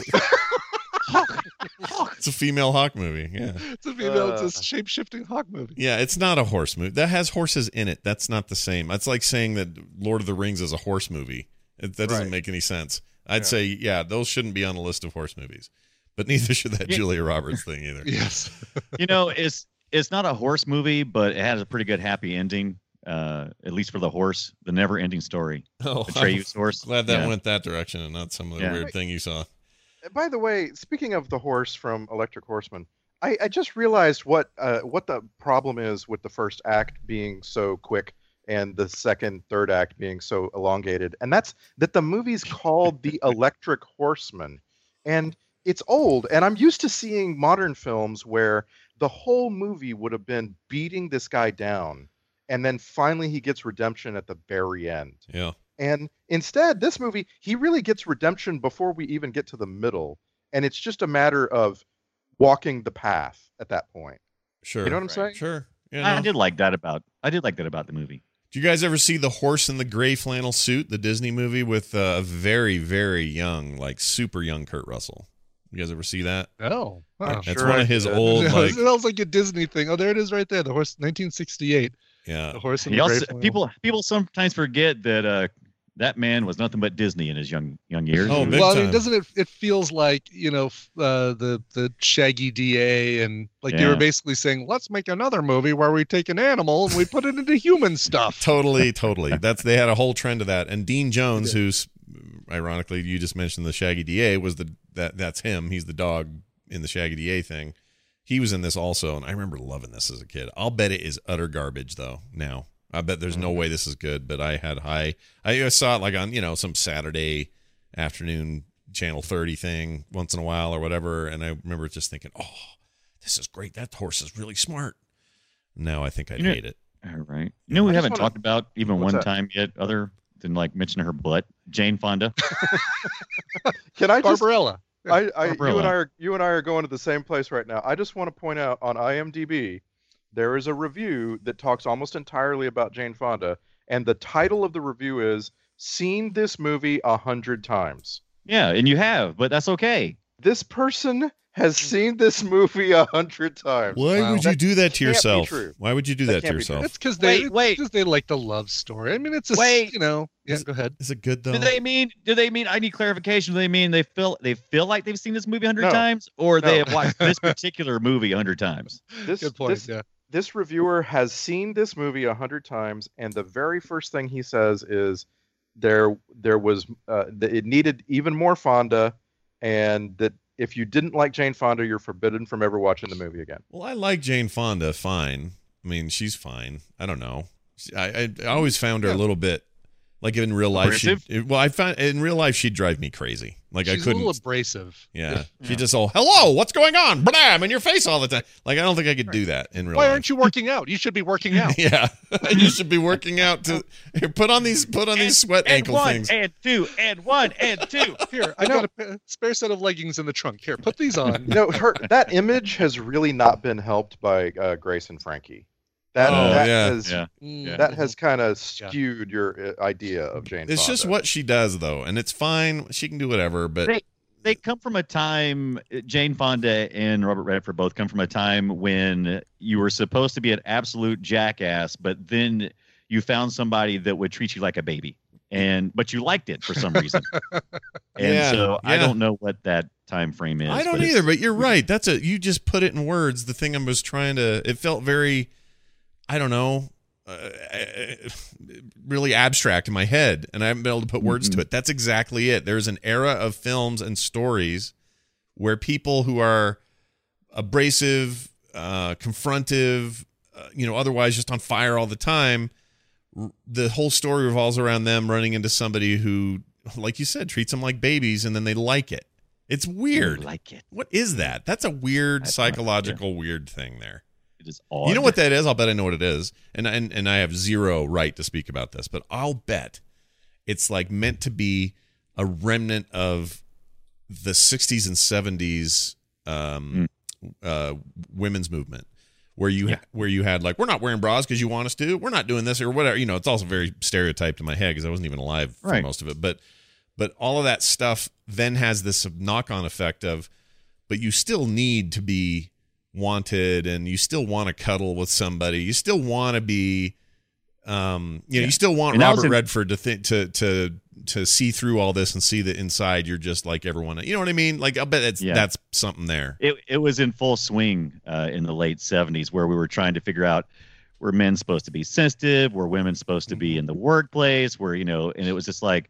it's a female hawk movie. Yeah. It's a female, Uh. it's a shape shifting Hawk movie. Yeah, it's not a horse movie. That has horses in it. That's not the same. That's like saying that Lord of the Rings is a horse movie. It, that doesn't Right. make any sense. I'd Yeah. say, yeah, those shouldn't be on a list of horse movies. But neither should that Yeah. Julia Roberts thing either. Yes. You know, it's it's not a horse movie, but it has a pretty good happy ending. Uh, at least for the horse, the never-ending story. Oh, Atreus horse. glad that Yeah. went that direction and not some of the Yeah. weird thing you saw. by the way, speaking of the horse from Electric Horseman, I, I just realized what uh, what the problem is with the first act being so quick and the second, third act being so elongated, and that's that the movie's called The Electric Horseman, and it's old, and I'm used to seeing modern films where the whole movie would have been beating this guy down, and then finally he gets redemption at the very end. Yeah. And instead, this movie, he really gets redemption before we even get to the middle, and it's just a matter of walking the path at that point. Sure. You know what I'm Right. saying? Sure. Yeah, I no. did like that about I did like that about the movie. Do you guys ever see The Horse in the Gray Flannel Suit, the Disney movie with uh, a very, very young, like super young Kurt Russell? You guys ever see that? Oh, wow. That's sure one I of his did. old, It like, sounds like a Disney thing. Oh, there it is right there. The horse, nineteen sixty-eight. yeah. The horse and He the also, gray flannel. people people sometimes forget that uh, that man was nothing but Disney in his young young years. Oh, He was- big well, I time. mean, doesn't it? It feels like you know f- uh, the the Shaggy D A and like they were Yeah. basically saying, let's make another movie where we take an animal and we put it into human stuff. Totally, totally. That's they had a whole trend of that. And Dean Jones, who's ironically you just mentioned the Shaggy D A, was the that that's him. He's the dog in the Shaggy D A thing. He was in this also, and I remember loving this as a kid. I'll bet it is utter garbage though. Now I bet there's no way this is good. But I had high. I saw it like on you know some Saturday afternoon Channel thirty thing once in a while or whatever, and I remember just thinking, oh, this is great. That horse is really smart. Now I think I'd You know- hate it. All right. You know, we I just haven't wanna- talked about even What's one that? time yet, other than like mentioning her butt, Jane Fonda. Can I just Barbarella. I, I you Barbarella. and I are you and I are going to the same place right now. I just want to point out on IMDb there is a review that talks almost entirely about Jane Fonda, and the title of the review is "Seen this movie a hundred times." Yeah, and you have, but that's okay. This person has seen this movie a hundred times. Why Wow. would you That do that to can't be yourself? true. Why would you do That that, to can't be yourself? It's because they Wait, wait. because they like the love story. I mean, it's a Wait. you know. Yeah, Is- go ahead. Is it good though? Do they mean? Do they mean? I need clarification. Do they mean they feel they feel like they've seen this movie a hundred No. times, or No. they have watched this particular movie a hundred times? This, Good point. This, yeah. this reviewer has seen this movie a hundred times, and the very first thing he says is there there was uh, that it needed even more Fonda, and that if you didn't like Jane Fonda, you're forbidden from ever watching the movie again. Well, I like Jane Fonda fine. I mean, she's fine. I don't know. I I, I always found her a little bit like in real life. She Abrasive? well, I found in real life she'd drive me crazy. Like She's I a couldn't. little abrasive. Yeah, she just all hello. What's going on? Blam in your face all the time. Like I don't think I could do that in real Why life. aren't you working out? You should be working out. Yeah, you should be working out to here, put on these put on these sweat and ankle one, things. and two, and one, and two. Here, I got a pa- spare set of leggings in the trunk. Here, put these on. You know, her that image has really not been helped by uh, Grace and Frankie. That, Oh, that yeah. has Yeah. Mm. that has kind of skewed your uh, idea of Jane It's Fonda. just what she does though, and it's fine. She can do whatever, but They they come from a time. Jane Fonda and Robert Redford both come from a time when you were supposed to be an absolute jackass, but then you found somebody that would treat you like a baby, and but you liked it for some reason. And Yeah, so I yeah. don't know what that time frame is. I don't but it's- either, but you're right. That's a you just put it in words. The thing I was trying to. It felt very, I don't know, uh, really abstract in my head, and I haven't been able to put words Mm-hmm. to it. That's exactly it. There's an era of films and stories where people who are abrasive, uh, confrontive, uh, you know, otherwise just on fire all the time. r- The whole story revolves around them running into somebody who, like you said, treats them like babies, and then they like it. It's weird. I like it. What is that? That's a weird That's not- psychological weird thing there. It is odd. You know what that is? I'll bet I know what it is. And and and I have zero right to speak about this, but I'll bet it's like meant to be a remnant of the sixties and seventies um uh women's movement where you Yeah. where you had like we're not wearing bras because you want us to. We're not doing this or whatever. You know, it's also very stereotyped in my head because I wasn't even alive for Right. most of it, but but all of that stuff then has this knock-on effect of but you still need to be wanted and you still want to cuddle with somebody. You still want to be um you know, Yeah. you still want And that was Robert in- Redford to think to to to see through all this and see that inside you're just like everyone. You know what I mean? Like I bet that's Yeah. that's something there. It it was in full swing uh, in the late seventies, where we were trying to figure out were men supposed to be sensitive, were women supposed to be in the workplace, where you know, and it was just like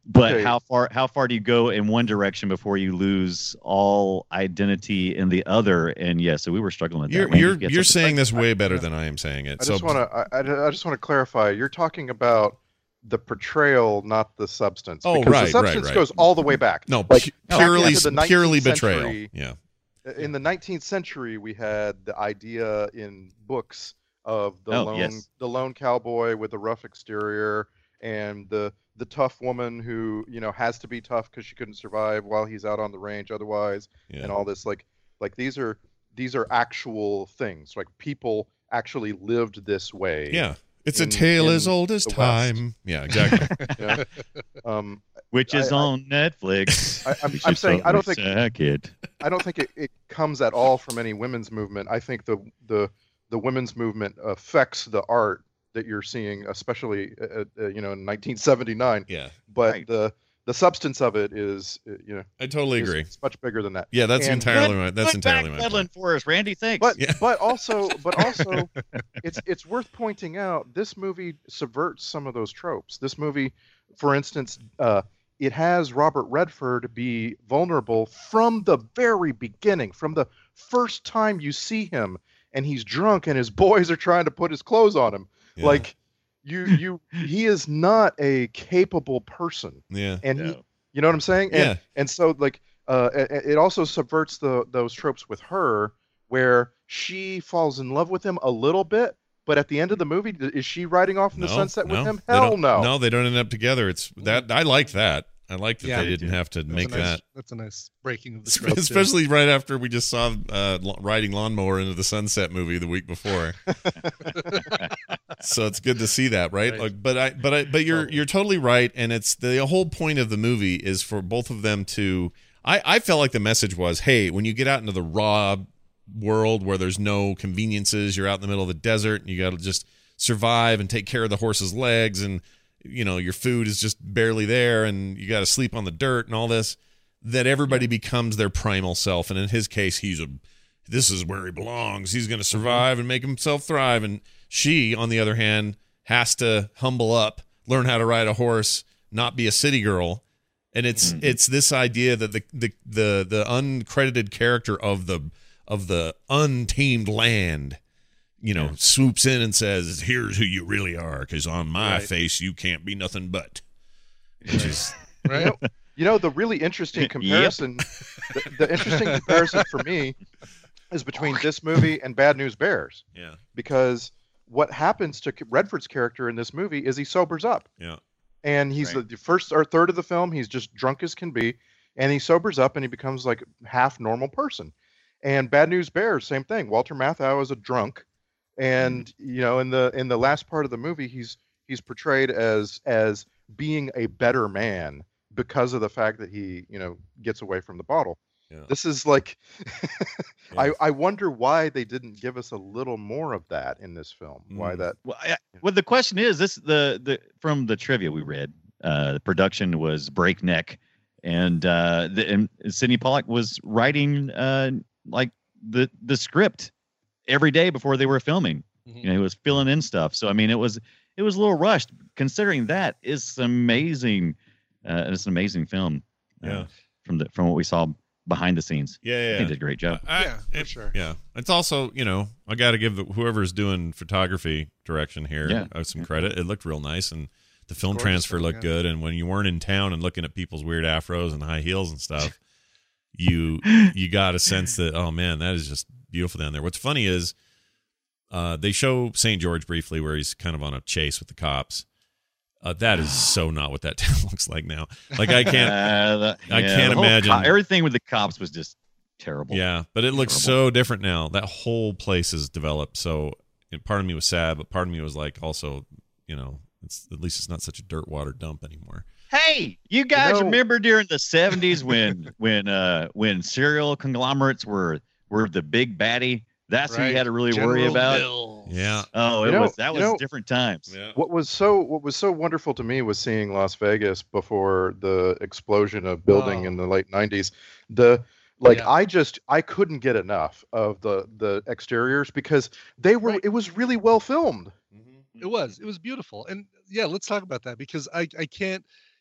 But Okay. how far how far do you go in one direction before you lose all identity in the other? And yeah, so we were struggling with that. You're Randy, you're, you had you're something? saying this way better than I am saying it. I so just want to. I, I I just want to clarify. You're talking about the portrayal, not the substance. Oh, because right, the substance right, right. goes all the way back. no, like pu- back purely into the purely nineteenth betrayal. century. Yeah. In the nineteenth century, we had the idea in books of the Oh, lone yes. the lone cowboy with the rough exterior and the the tough woman who you know has to be tough because she couldn't survive while he's out on the range otherwise, Yeah. and all this like like these are these are actual things. Like people actually lived this way. Yeah. It's in- a tale in as old as the West. time. Yeah, exactly. You know? um, Which is I- I- on Netflix. I- I'm- We I'm should saying I don't totally think- sack it. I don't think it, it comes at all from any women's movement. I think the the the women's movement affects the art that you're seeing, especially uh, uh, you know in nineteen seventy-nine. Yeah. But Right. the the substance of it is uh, you know I totally is- agree. It's much bigger than that. Yeah, that's And- entirely my that's Good entirely my backpedaling point. for us, Randy. Thanks. But Yeah. but also but also it's it's worth pointing out this movie subverts some of those tropes. This movie, for instance, uh, it has Robert Redford be vulnerable from the very beginning, from the first time you see him, and he's drunk, and his boys are trying to put his clothes on him. Yeah. Like you you he is not a capable person, Yeah. and he, No. you know what I'm saying? And, Yeah. And so like uh, it, it also subverts the those tropes with her, where she falls in love with him a little bit, but at the end of the movie, is she riding off in the sunset with him? They Hell don't- no. No, they don't end up together. It's that I liked that. I liked that Yeah, they me didn't too. have to That's make a nice, that. That's a nice breaking of the script. Especially right after we just saw uh, lo- riding lawnmower into the Sunset movie the week before. So it's good to see that, right? Right. Like, but I, but I, but you're Totally. you're totally right, and it's the whole point of the movie is for both of them to. I I felt like the message was, hey, when you get out into the raw world where there's no conveniences, you're out in the middle of the desert, and you got to just survive and take care of the horse's legs, and you know your food is just barely there, and you got to sleep on the dirt and all this. That everybody becomes their primal self, and in his case, he's a. This is where he belongs. He's going to survive and make himself thrive. And she, on the other hand, has to humble up, learn how to ride a horse, not be a city girl. And it's Mm-hmm. it's this idea that the, the the the uncredited character of the of the untamed land, you know, swoops in and says, "Here's who you really are, because on my Right. face you can't be nothing but." Which is Right? You know, the really interesting comparison, the, the interesting comparison for me is between this movie and Bad News Bears, yeah, because what happens to Redford's character in this movie is he sobers up. yeah, And he's Right. the, the first or third of the film, he's just drunk as can be, and he sobers up and he becomes like half normal person. And Bad News Bears, same thing. Walter Matthau is a drunk, and you know, in the in the last part of the movie, he's he's portrayed as as being a better man because of the fact that he you know gets away from the bottle. Yeah. This is like, Yeah. I I wonder why they didn't give us a little more of that in this film. Why Mm. that? Well, I, well, the question is this: the the from the trivia we read, uh, the production was breakneck, and uh, the and Sidney Pollack was writing uh, like the the script every day before they were filming. Mhm. You know, he was filling in stuff. So I mean, it was it was a little rushed. Considering that, it's amazing. Uh, it's an amazing film. uh, Yeah. From the from what we saw behind the scenes, yeah, I yeah. think they did a great job. I- Yeah, for it- sure. Yeah, it's also you know I got to give the, whoever's doing photography direction here Yeah. uh, some credit. It looked real nice, and the film Gorgeous transfer film, looked yeah. good. And when you weren't in town and looking at people's weird afros and high heels and stuff, you you got a sense that oh man, that is just beautiful down there. What's funny is uh, they show Saint George briefly where he's kind of on a chase with the cops. Uh, that is so not what that town looks like now. Like I can't. Uh, the- I yeah, can't the whole imagine- co- everything with the cops was just terrible. Yeah, but it looks Horrible. so different now. That whole place is developed. So and part of me was sad, but part of me was like, also, you know, it's at least it's not such a dirt water dump anymore. Hey, you guys know- remember during the seventies when when uh when cereal conglomerates were were the big baddie? That's who you Right. had to really worry General about. Mills. Yeah. Oh, it You know- was that you was know- different times. Yeah. What was so what was so wonderful to me was seeing Las Vegas before the explosion of building Oh. in the late nineties. The like Yeah. I just I couldn't get enough of the the exteriors because they were Right. it was really well filmed. It was. It was beautiful. And yeah, let's talk about that because I I can't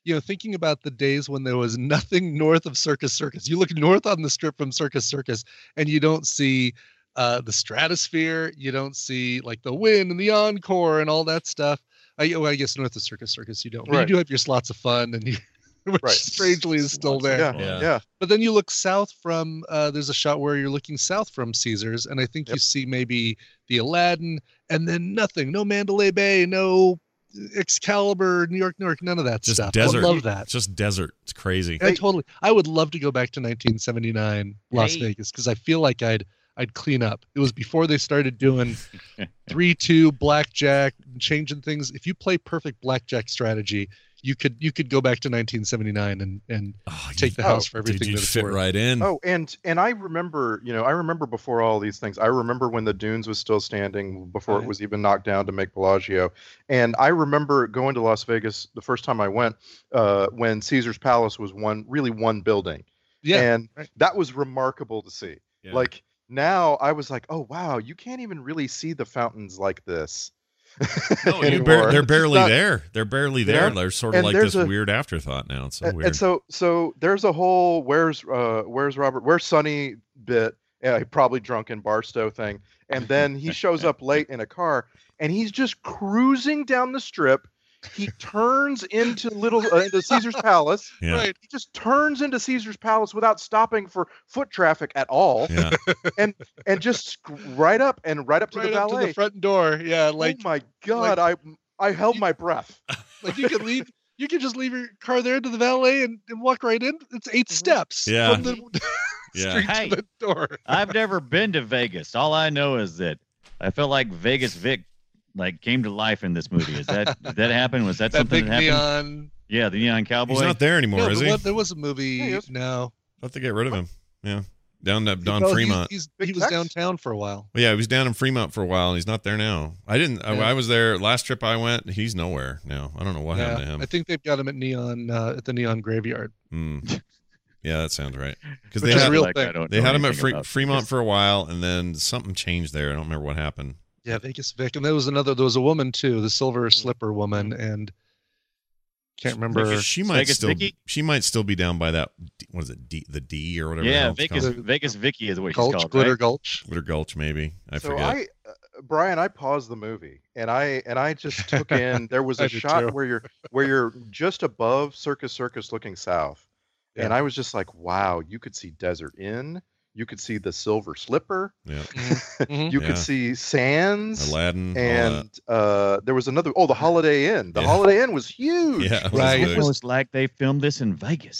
you know, thinking about the days when there was nothing north of Circus Circus. You look north on the strip from Circus Circus, and you don't see uh, the Stratosphere. You don't see like the Wynn and the Encore and all that stuff. I, well, I guess north of Circus Circus you don't. But Right. you do have your Slots of Fun, and you, which Right. strangely is still there. Yeah, Yeah. yeah. But then you look south from, uh, there's a shot where you're looking south from Caesars, and I think you Yep. see maybe the Aladdin, and then nothing. No Mandalay Bay, no Excalibur, New York, New York, none of that Just stuff. desert. I love that. It's just desert. It's crazy. I totally. I would love to go back to nineteen seventy-nine Las Hey. Vegas because I feel like I'd I'd clean up. It was before they started doing three two blackjack, changing things. If you play perfect blackjack strategy, you could you could go back to nineteen seventy-nine and and Oh, take you- the house oh, for Dude, everything you'd that it's fit worth. right in. Oh, and and I remember, you know, I remember before all these things. I remember when the Dunes was still standing, before Oh, it yeah. was even knocked down to make Bellagio. And I remember going to Las Vegas the first time I went, uh, when Caesar's Palace was one really one building, Yeah, and right. that was remarkable to see. Yeah. Like now, I was like, oh wow, you can't even really see the fountains like this. No, you anymore. bar- they're It's barely not- there. They're barely there. Yeah. They're sort of And like there's this a- weird afterthought now. It's so And- weird. And so, so there's a whole where's uh where's Robert where's Sonny bit, uh, probably drunken Barstow thing, and then he shows up late in a car, and he's just cruising down the strip. He turns into little uh, into Caesar's Palace. Yeah. Right. He just turns into Caesar's Palace without stopping for foot traffic at all, Yeah. and and just sc- right up and right up to Right the up to valet. the front door. Yeah, like oh my God, I I held my breath. like you could leave. You could just leave your car there to the valet and, and walk right in. It's eight steps Yeah. from the Yeah. street Hey. to the door. I've never been to Vegas. All I know is that I felt like Vegas Vic like came to life in this movie. Is that did that happen? Was that, That something big that happened? neon. Yeah, the Neon Cowboy. He's not there anymore, No, is but he? what- there was a movie Yeah, he is. now. Have to get rid of him. Yeah. Down that Don Well, he's- Fremont. he's- Big he was Tex? downtown for a while. Well, yeah, he was down in Fremont for a while, and he's not there now. I didn't. I, Yeah. I was there last trip I went. He's nowhere now. I don't know what happened to Yeah, him. I think they've got him at Neon uh, at the Neon Graveyard. Hmm. Yeah, that sounds right. Because Which they is had real like thing. I don't they know had him at anything Fre- about Fremont Vegas. for a while, and then something changed there. I don't remember what happened. Yeah, Vegas Vic, and there was another. There was a woman too, the Silver Mm. Slipper woman, and can't remember. She might Vegas still. Vicky? She might still be down by that. What is it? D, the D or whatever. the Yeah, hell it's Vegas called. Vegas Vicky is what she's Gulch, called. Glitter right? Gulch. Glitter Gulch, maybe. I so forget. I, uh, Brian, I paused the movie and I and I just took in. There was I a did shot too. where you're where you're just above Circus Circus, looking south, and Yeah. I was just like, wow, you could see Desert Inn, you could see the Silver Slipper, Yeah. Mhm. you Yeah. could see Sands, Aladdin. all that. and uh, there was another. Oh, the Holiday Inn. The Yeah. Holiday Inn was huge. Yeah, it was Right. big. It was like they filmed this in Vegas.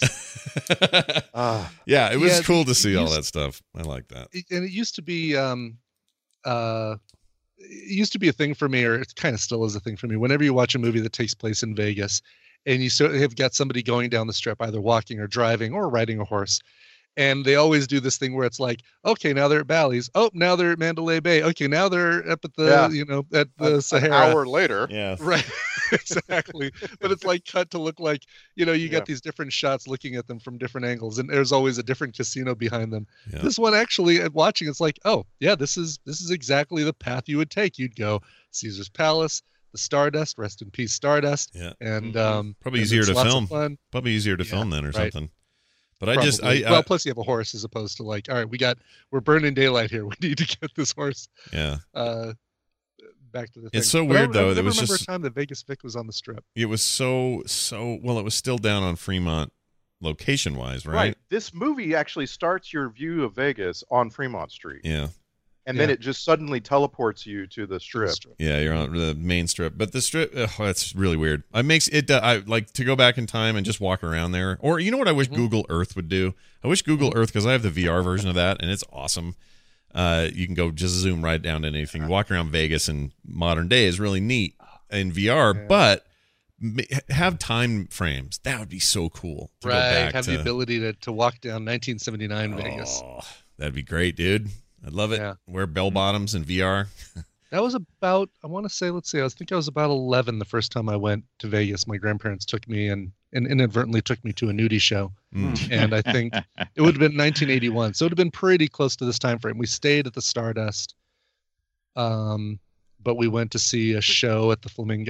Ah, yeah, it was Yeah, cool the- to see it all used- that stuff. I like that. It- and it used to be um uh it used to be a thing for me, or it kind of still is a thing for me, whenever you watch a movie that takes place in Vegas and you sort of have got somebody going down the strip, either walking or driving or riding a horse, and they always do this thing where it's like, okay, now they're at Bally's, oh, now they're at Mandalay Bay, okay, now they're up at the Yeah. you know at an- the an Sahara. hour later. Yeah. Right, exactly. But it's like cut to look like, you know, you Yeah. got these different shots looking at them from different angles, and there's always a different casino behind them. Yeah. This one actually, at watching, it's like, oh yeah, this is this is exactly the path you would take. You'd go Caesar's Palace, the Stardust, rest in peace Stardust, Yeah. and Mhm. um, Probably and easier it's to lots of film. fun. Probably easier to Yeah, film then or right. something. But I just, I, Probably. I well, plus you have a horse as opposed to like, all right, we got we're burning daylight here. We need to get this horse yeah, uh back to the thing. It's so But I- weird, though, I, that never was remember just- a time that Vegas Vic was on the strip. it was so, so, well, it was still down on Fremont location wise, right? Right. This movie actually starts your view of Vegas on Fremont Street, Yeah. and then Yeah. it just suddenly teleports you to the To the strip. strip. Yeah, you're on the main strip, but the strip, ugh, that's really weird. It makes it. Uh, I like to go back in time and just walk around there. Or you know what I wish Mhm. Google Earth would do? I wish Google Earth, because I have the V R version of that, and it's awesome. Uh, you can go just zoom right down to anything. Walk around Vegas in modern day is really neat in V R, Yeah. but ma- have time frames. That would be so cool. To go Right, back have to, the ability to, to walk down nineteen seventy-nine Vegas. Oh, that'd be great, dude. I'd love it. Yeah. Wear bell bottoms in V R. That was about, I want to say, let's see, I think I was about eleven the first time I went to Vegas. My grandparents took me and, and inadvertently took me to a nudie show. Mm. And I think it would have been nineteen eighty-one. So it would have been pretty close to this time frame. We stayed at the Stardust, um, but we went to see a show at the Flamingo.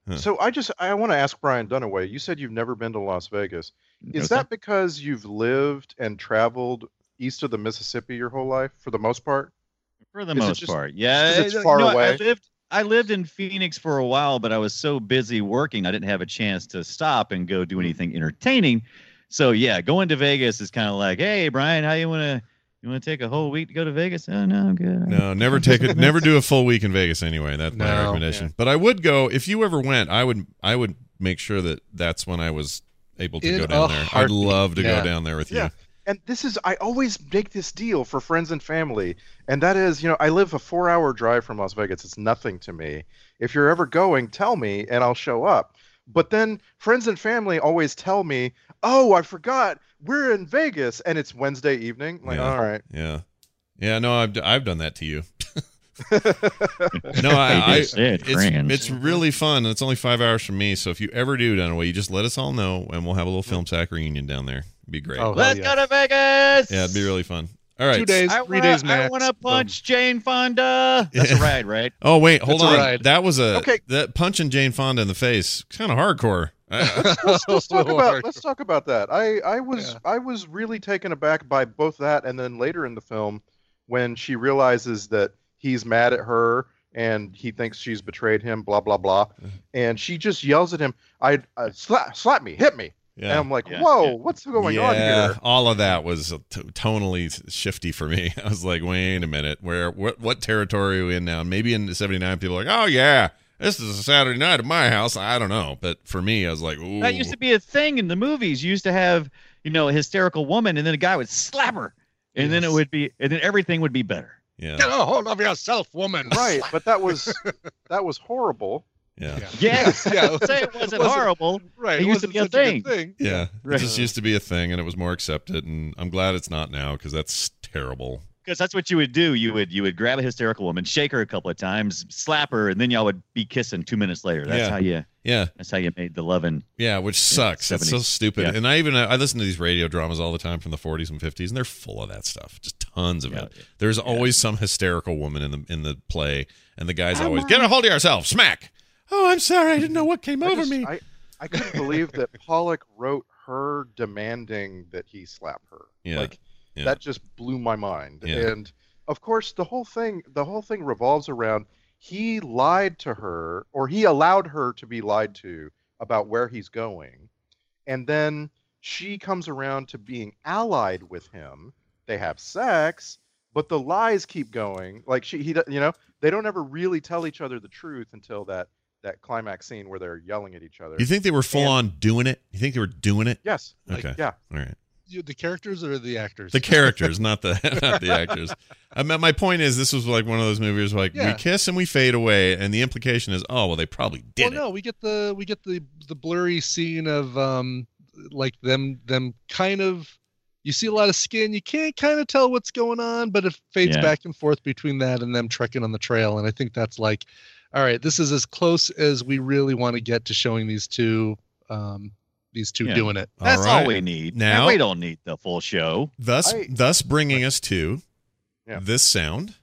Huh. So I just I want to ask Brian Dunaway. You said you've never been to Las Vegas. Is No, that sir. because you've lived and traveled east of the Mississippi your whole life, for the most part? For the Is it most just- part, yeah. because it's You far know, away? I lived I lived in Phoenix for a while, but I was so busy working, I didn't have a chance to stop and go do anything entertaining. So yeah, going to Vegas is kind of like, hey, Brian, how you wanna you wanna take a whole week to go to Vegas? Oh no, I'm good. No, never take it. Never do a full week in Vegas anyway. That's my No. recommendation. Yeah. But I would go if you ever went. I would. I would make sure that that's when I was able to In go a down there. I'd heartbeat. love to Yeah. go down there with Yeah. you. And this is, I always make this deal for friends and family. And that is, you know, I live a four hour drive from Las Vegas. It's nothing to me. If you're ever going, tell me and I'll show up. But then friends and family always tell me, oh, I forgot, we're in Vegas. And it's Wednesday evening. Like, Yeah. all right. Yeah, yeah. No, I've I've done that to you. No, I, I They just said it's friends. it's really fun. It's only five hours from me, so if you ever do Dunaway, you just let us all know, and we'll have a little film sack reunion down there. It'd be great. Oh, Let's hell yeah. go to Vegas. Yeah, it'd be really fun. All right. Two days, I three wanna, days max. I want to punch Jane Fonda. That's a ride, right? Oh wait, hold That's a on. ride. That was a Okay. that punching Jane Fonda in the face, kind of hardcore. I- let's, let's talk Oh, about hardcore. let's talk about that. I I was Yeah. I was really taken aback by both that and then later in the film when she realizes that he's mad at her and he thinks she's betrayed him, blah blah blah, and she just yells at him, "I uh, slap slap me, hit me," and yeah. I'm like, Yeah, "Whoa, yeah. what's going yeah, on here?" all of that was t- tonally shifty for me. I was like, wait a minute, where what what territory are we in now? Maybe in seventy-nine, people are like, oh yeah, this is a Saturday night at my house. I don't know, but for me, I was like, ooh, That used to be a thing in the movies. You used to have, you know, a hysterical woman, and then a guy would slap her, and then it Yes. would be, and then everything would be better. yeah, Get a hold of yourself, woman. Right, but that was that was horrible. yeah, Yeah. Yes, Yeah. say it wasn't, Wasn't- horrible. Right. It used to wasn't be a such a good thing. thing. yeah. Right. It just used to be a thing, and it was more accepted. And I'm glad it's not now because that's terrible. Because that's what you would do. You would you would grab a hysterical woman, shake her a couple of times, slap her, and then y'all would be kissing two minutes later. That's Yeah. how you Yeah, that's how you made the loving. yeah, which sucks. It's so seventies. stupid. Yeah. And I even I listen to these radio dramas all the time from the forties and fifties, and they're full of that stuff. Just tons of Yeah. it. There's always some hysterical woman in the in the play, and the guy's always get a hold of yourself, smack. Oh, I'm sorry, I didn't know what came I, over just- me. I, I couldn't believe that Pollock wrote her demanding that he slap her. Yeah, Like yeah. that just blew my mind. Yeah. And of course, the whole thing the whole thing revolves around he lied to her, or he allowed her to be lied to about where he's going, and then she comes around to being allied with him. They have sex, but the lies keep going. Like she, he, you know, they don't ever really tell each other the truth until that that climax scene where they're yelling at each other. You think they were full And- on doing it? You think they were doing it? Yes. Okay. Yeah. All right. You, the characters or the actors? The characters, not the not the actors. I mean, my point is, this was like one of those movies where, like Yeah. we kiss and we fade away, and the implication is, oh well, they probably did Well, it. no, we get the we get the the blurry scene of um like them them kind of. You see a lot of skin. You can't kind of tell what's going on, but it fades Yeah. back and forth between that and them trekking on the trail. And I think that's like, all right, this is as close as we really want to get to showing these two, um, these two Yeah. doing it. That's All all, right. we need. Now- we don't need the full show. Thus, I- thus bringing us to Yeah. this sound.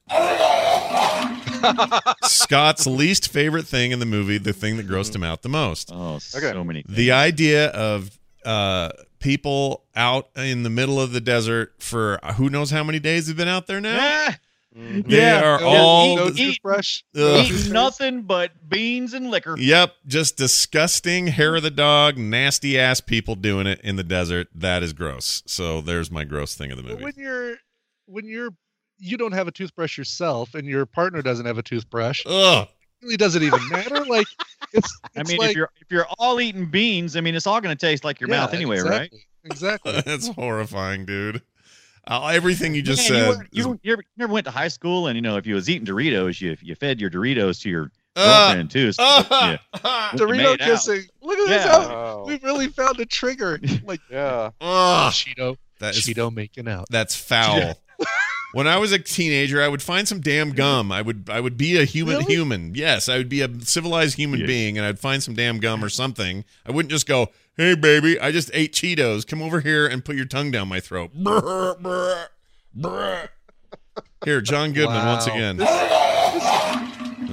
Scott's least favorite thing in the movie, the thing that grossed him out the most. Oh, Okay. so many. The idea of uh, people out in the middle of the desert for who knows how many days they've been out there now. Ah, Mhm. They Yeah. are No- all. no eat- toothbrush. Ugh. eating nothing but beans and liquor. Yep, just disgusting hair of the dog, nasty ass people doing it in the desert. That is gross. So there's my gross thing of the But movie. when you're when you're you don't have a toothbrush yourself and your partner doesn't have a toothbrush, Ugh. it really doesn't even matter. Like it's, I it's mean, like, if you're if you're all eating beans, I mean, it's all going to taste like your yeah, mouth anyway, right? exactly, Exactly. That's horrifying, dude. Uh, everything you just Man, you said. were- You, is- you, ever, never went to high school, and you know, if you was eating Doritos, you you fed your Doritos to your Ah! girlfriend too. So, Ah! yeah. Dorito made out. kissing. Look at this. Yeah. How, Oh, we really found a trigger. Like yeah. Ugh. Cheeto, That is Cheeto making out. That's foul. When I was a teenager, I would find some damn gum. I would I would be a human Really? human. Yes, I would be a civilized human Yeah. being, and I'd find some damn gum or something. I wouldn't just go, "Hey, baby, I just ate Cheetos. Come over here and put your tongue down my throat." Brr, brr, brr. Here, John Goodman Wow. once again. This, There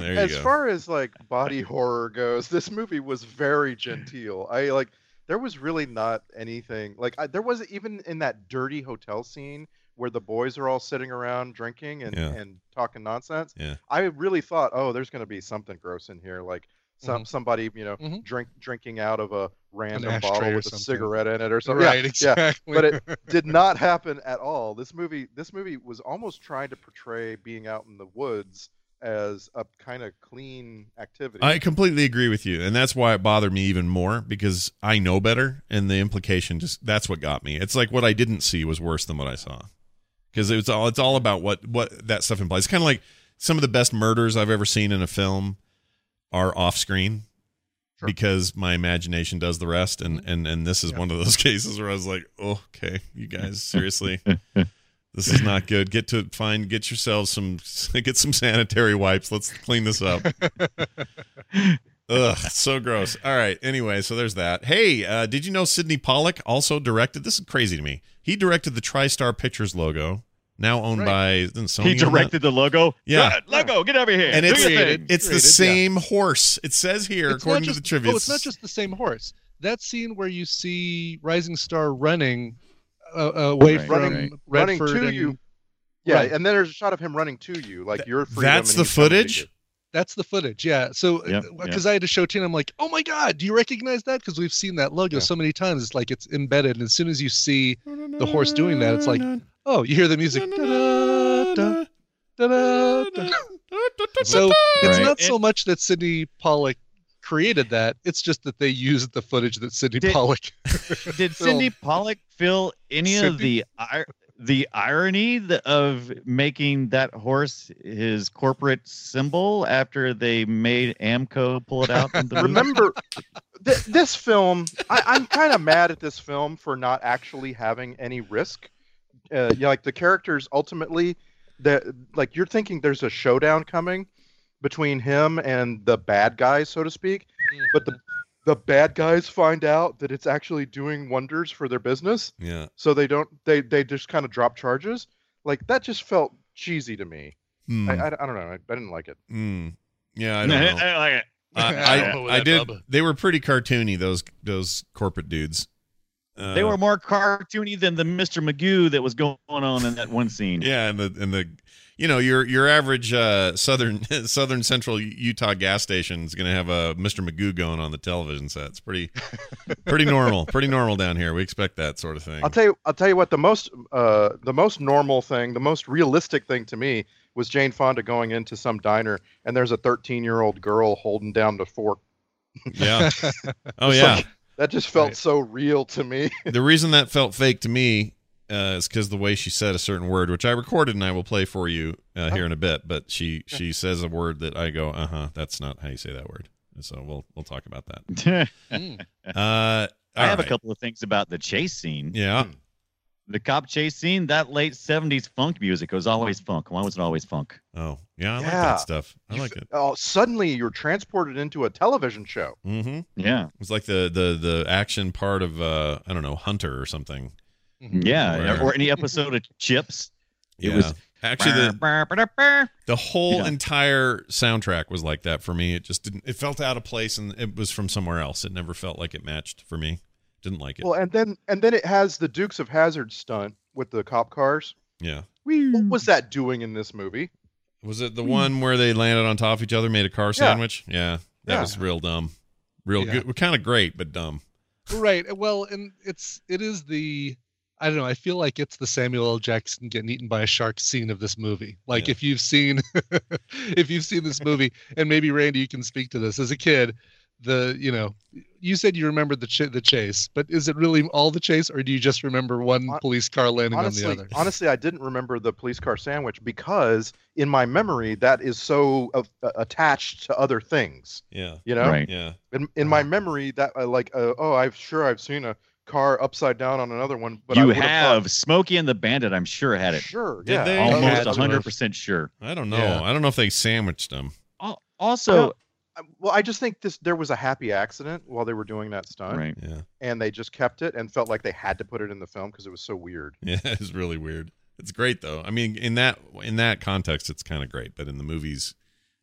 There you as go. far as like body horror goes, this movie was very genteel. I like there was really not anything like I, there wasn't even in that dirty hotel scene where the boys are all sitting around drinking and, Yeah. and talking nonsense. Yeah. I really thought, oh, there's going to be something gross in here, like some Mhm. somebody you know Mhm. drink drinking out of a random ashtray bottle or with a something. cigarette in it or something. Right, Yeah, yeah. exactly. But it did not happen at all. This movie, this movie was almost trying to portray being out in the woods as a kind of clean activity. I completely agree with you, and that's why it bothered me even more because I know better, and the implication just that's what got me. It's like what I didn't see was worse than what I saw because it's all it's all about what what that stuff implies. It's kind of like some of the best murders I've ever seen in a film are off screen. Sure. Because my imagination does the rest, and and and this is Yeah. one of those cases where I was like, oh, okay, you guys, seriously, this is not good. Get to find, get yourselves some, get some sanitary wipes. Let's clean this up. Ugh, so gross. All right. Anyway, so there's that. Hey, uh, did you know Sidney Pollack also directed? This is crazy to me. He directed the TriStar Pictures logo, now owned Right. by isn't Sony. He own that? directed the logo. Yeah. Good, logo, get over here. and Do it's your thing. Created. it's the Created, yeah. same horse. It says here, It's not according to just- the trivia. Oh, it's not just the same horse. That scene where you see Rising Star running uh, away Right, from right. Running Redford to and you. Yeah, Right. and then there's a shot of him running to you, like your freedom. That's and the he's coming to footage? you. that's the footage. Yeah. So Yep, because I had to show Tina, I'm like, oh my god, do you recognize that? Because we've seen that logo Yeah. so many times. It's like it's embedded, and as soon as you see the horse doing that, it's like, oh, you hear the music. Da-da, da, da-da, da. So it's Right. not so much that Sidney Pollack created that; it's just that they used the footage that Sidney Did- Pollack. Did film. Sidney Pollack feel any of Sidney- the ir- the irony th- of making that horse his corporate symbol after they made Amco pull it out? In the movie? Remember, th- this film. I, I'm kind of mad at this film for not actually having any risk. Uh, you know, like the characters ultimately, that like you're thinking there's a showdown coming between him and the bad guys, so to speak. But the the bad guys find out that it's actually doing wonders for their business, Yeah. so they don't. They they just kind of drop charges. Like that just felt cheesy to me. Hmm. I, I, I don't know. I, I didn't like it. Hmm. Yeah, I don't know. I like it. I, I don't know I, with I that, did. Bubba. They were pretty cartoony. Those those corporate dudes. Uh, They were more cartoony than the Mister Magoo that was going on in that one scene. Yeah, and the and the, you know, your your average uh, southern southern central Utah gas station is going to have a Mister Magoo going on the television set. It's pretty pretty normal. Pretty normal down here. We expect that sort of thing. I'll tell you. I'll tell you what. The most, uh, the most normal thing, the most realistic thing to me was Jane Fonda going into some diner and there's a thirteen-year-old girl holding down the fork. Yeah. Oh It's yeah. like- that just felt Right. so real to me. The reason that felt fake to me uh, is because the way she said a certain word, which I recorded and I will play for you uh, here in a bit. But she she says a word that I go, uh huh, that's not how you say that word. So we'll we'll talk about that. Mm. Uh, I have all a right. couple of things about the chase scene. Yeah. The cop chase scene, that late seventies funk music was always funk. Why was it always funk? Oh yeah, I like Yeah. that stuff. I You like f- it. Oh, suddenly you're transported into a television show. Mm-hmm. Yeah. It was like the the the action part of uh I don't know, Hunter or something. Yeah. Where- Or any episode of Chips. It Yeah. was Actually, the Brr, brr, brr, brr. the whole Yeah. entire soundtrack was like that for me. It just didn't. It felt out of place, and it was from somewhere else. It never felt like it matched for me. Didn't like it. Well, and then and then it has the Dukes of Hazzard stunt with the cop cars. Yeah. What was that doing in this movie? Was it the one where they landed on top of each other, made a car sandwich? Yeah. That Yeah. was real dumb. Real Yeah. good. Kind of great, but dumb. Right. Well, and it's it is the I don't know. I feel like it's the Samuel L. Jackson getting eaten by a shark scene of this movie. Like Yeah. if you've seen if you've seen this movie, and maybe Randy, you can speak to this as a kid. The you know, you said you remembered the ch- the chase, but is it really all the chase, or do you just remember one Hon- police car landing Honestly, on the other? honestly, I didn't remember the police car sandwich because in my memory that is so uh, uh, attached to other things. Yeah. You know, Right. Yeah. in in my memory that uh, like uh, oh, I've sure I've seen a car upside down on another one, but I you would've have thought- Smokey and the Bandit, I'm sure had it. sure, Did yeah, they? I- Almost had one to hundred have. percent sure. I don't know. Yeah. I don't know if they sandwiched them. Al- Also, I- Well, I just think this there was a happy accident while they were doing that stunt, right. Yeah. and they just kept it and felt like they had to put it in the film because it was so weird. Yeah. It's really weird. It's great though. I mean, in that in that context, it's kind of great, but in the movies,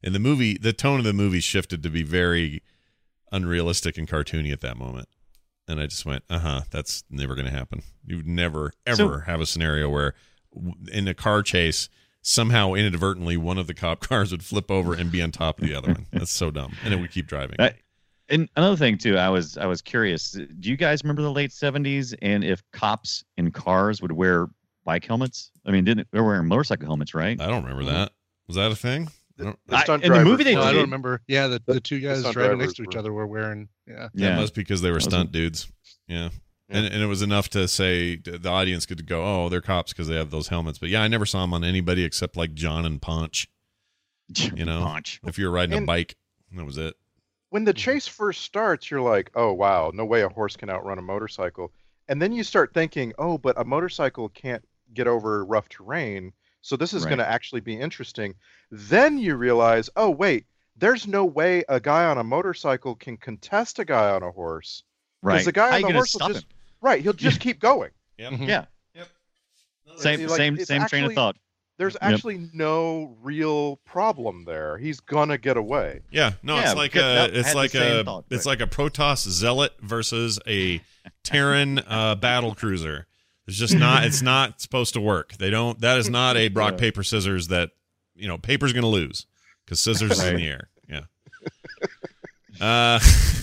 And the movie, the tone of the movie shifted to be very unrealistic and cartoony at that moment. And I just went, uh-huh, that's never going to happen. You would never, ever So- have a scenario where in a car chase, somehow inadvertently one of the cop cars would flip over and be on top of the other one. That's so dumb. And it would keep driving. Uh, and another thing too, I was I was curious. Do you guys remember the late seventies and if cops in cars would wear bike helmets? I mean, didn't they were wearing motorcycle helmets, right? I don't remember that. Was that a thing? I don't- The stunt I- in the drivers movie they were- No, I did. don't remember. Yeah, the, the two guys stunt driving next to drivers each were- other were wearing. Yeah. That Yeah. must be because they were That was stunt a- dudes. Yeah. Yeah. And, and it was enough to say the audience could go, oh, they're cops because they have those helmets. But yeah, I never saw them on anybody except like John and Ponch. You know, Punch. if you're riding a And- bike, that was it. When the chase first starts, you're like, oh, wow, no way a horse can outrun a motorcycle. And then you start thinking, oh, but a motorcycle can't get over rough terrain. So this is Right. going to actually be interesting. Then you realize, oh, wait, there's no way a guy on a motorcycle can contest a guy on a horse. Right. Because the guy How on you the gonna horse will stop just, right, he'll just keep going. Yep. Mhm. Yeah. Yep. Same Like, same it's same train of actually- thought. There's Yep. actually no real problem there. He's gonna get away. Yeah, no, Yeah, it's like because a, that it's had the like same a, thought, it's right. like a Protoss Zealot versus a Terran uh, battle cruiser. It's just not, it's not supposed to work. They don't. That is not a rock paper scissors. That you know, paper's going to lose because scissors is in the air. Yeah. Uh,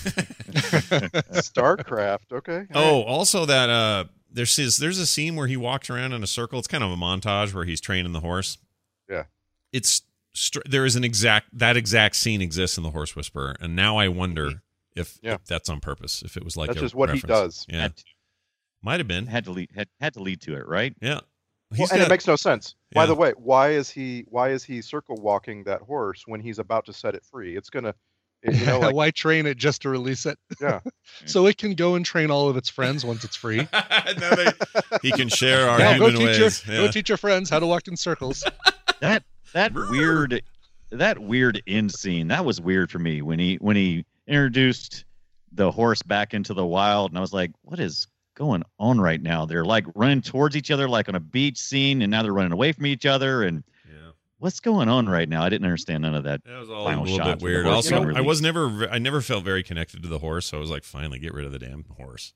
StarCraft, okay. oh, also that uh, there's this- there's a scene where he walks around in a circle. It's kind of a montage where he's training the horse. Yeah. It's str- there is an exact that exact scene exists in the Horse Whisperer, and now I wonder if, Yeah. if that's on purpose. If it was like That's a just what he reference. does. Yeah, Had to, might have been. had to lead had, had to lead to it, right? Yeah. Well, He's and got- it makes no sense. By Yeah. the way, why is he why is he circle walking that horse when he's about to set it free? It's gonna, you know, like Why train it just to release it? yeah. So it can go and train all of its friends once it's free. Now they- he can share our Now go human teach your ways. go Yeah. teach your friends how to walk in circles. That that weird that weird end scene, that was weird for me when he when he introduced the horse back into the wild, and I was like, what is going on right now? They're like running towards each other like on a beach scene, and now they're running away from each other, and Yeah. what's going on right now? I didn't understand none of that. That was all Final a little shots bit with the weird. horse Also, being I released. was never, I never felt very connected to the horse, so I was like, finally, get rid of the damn horse.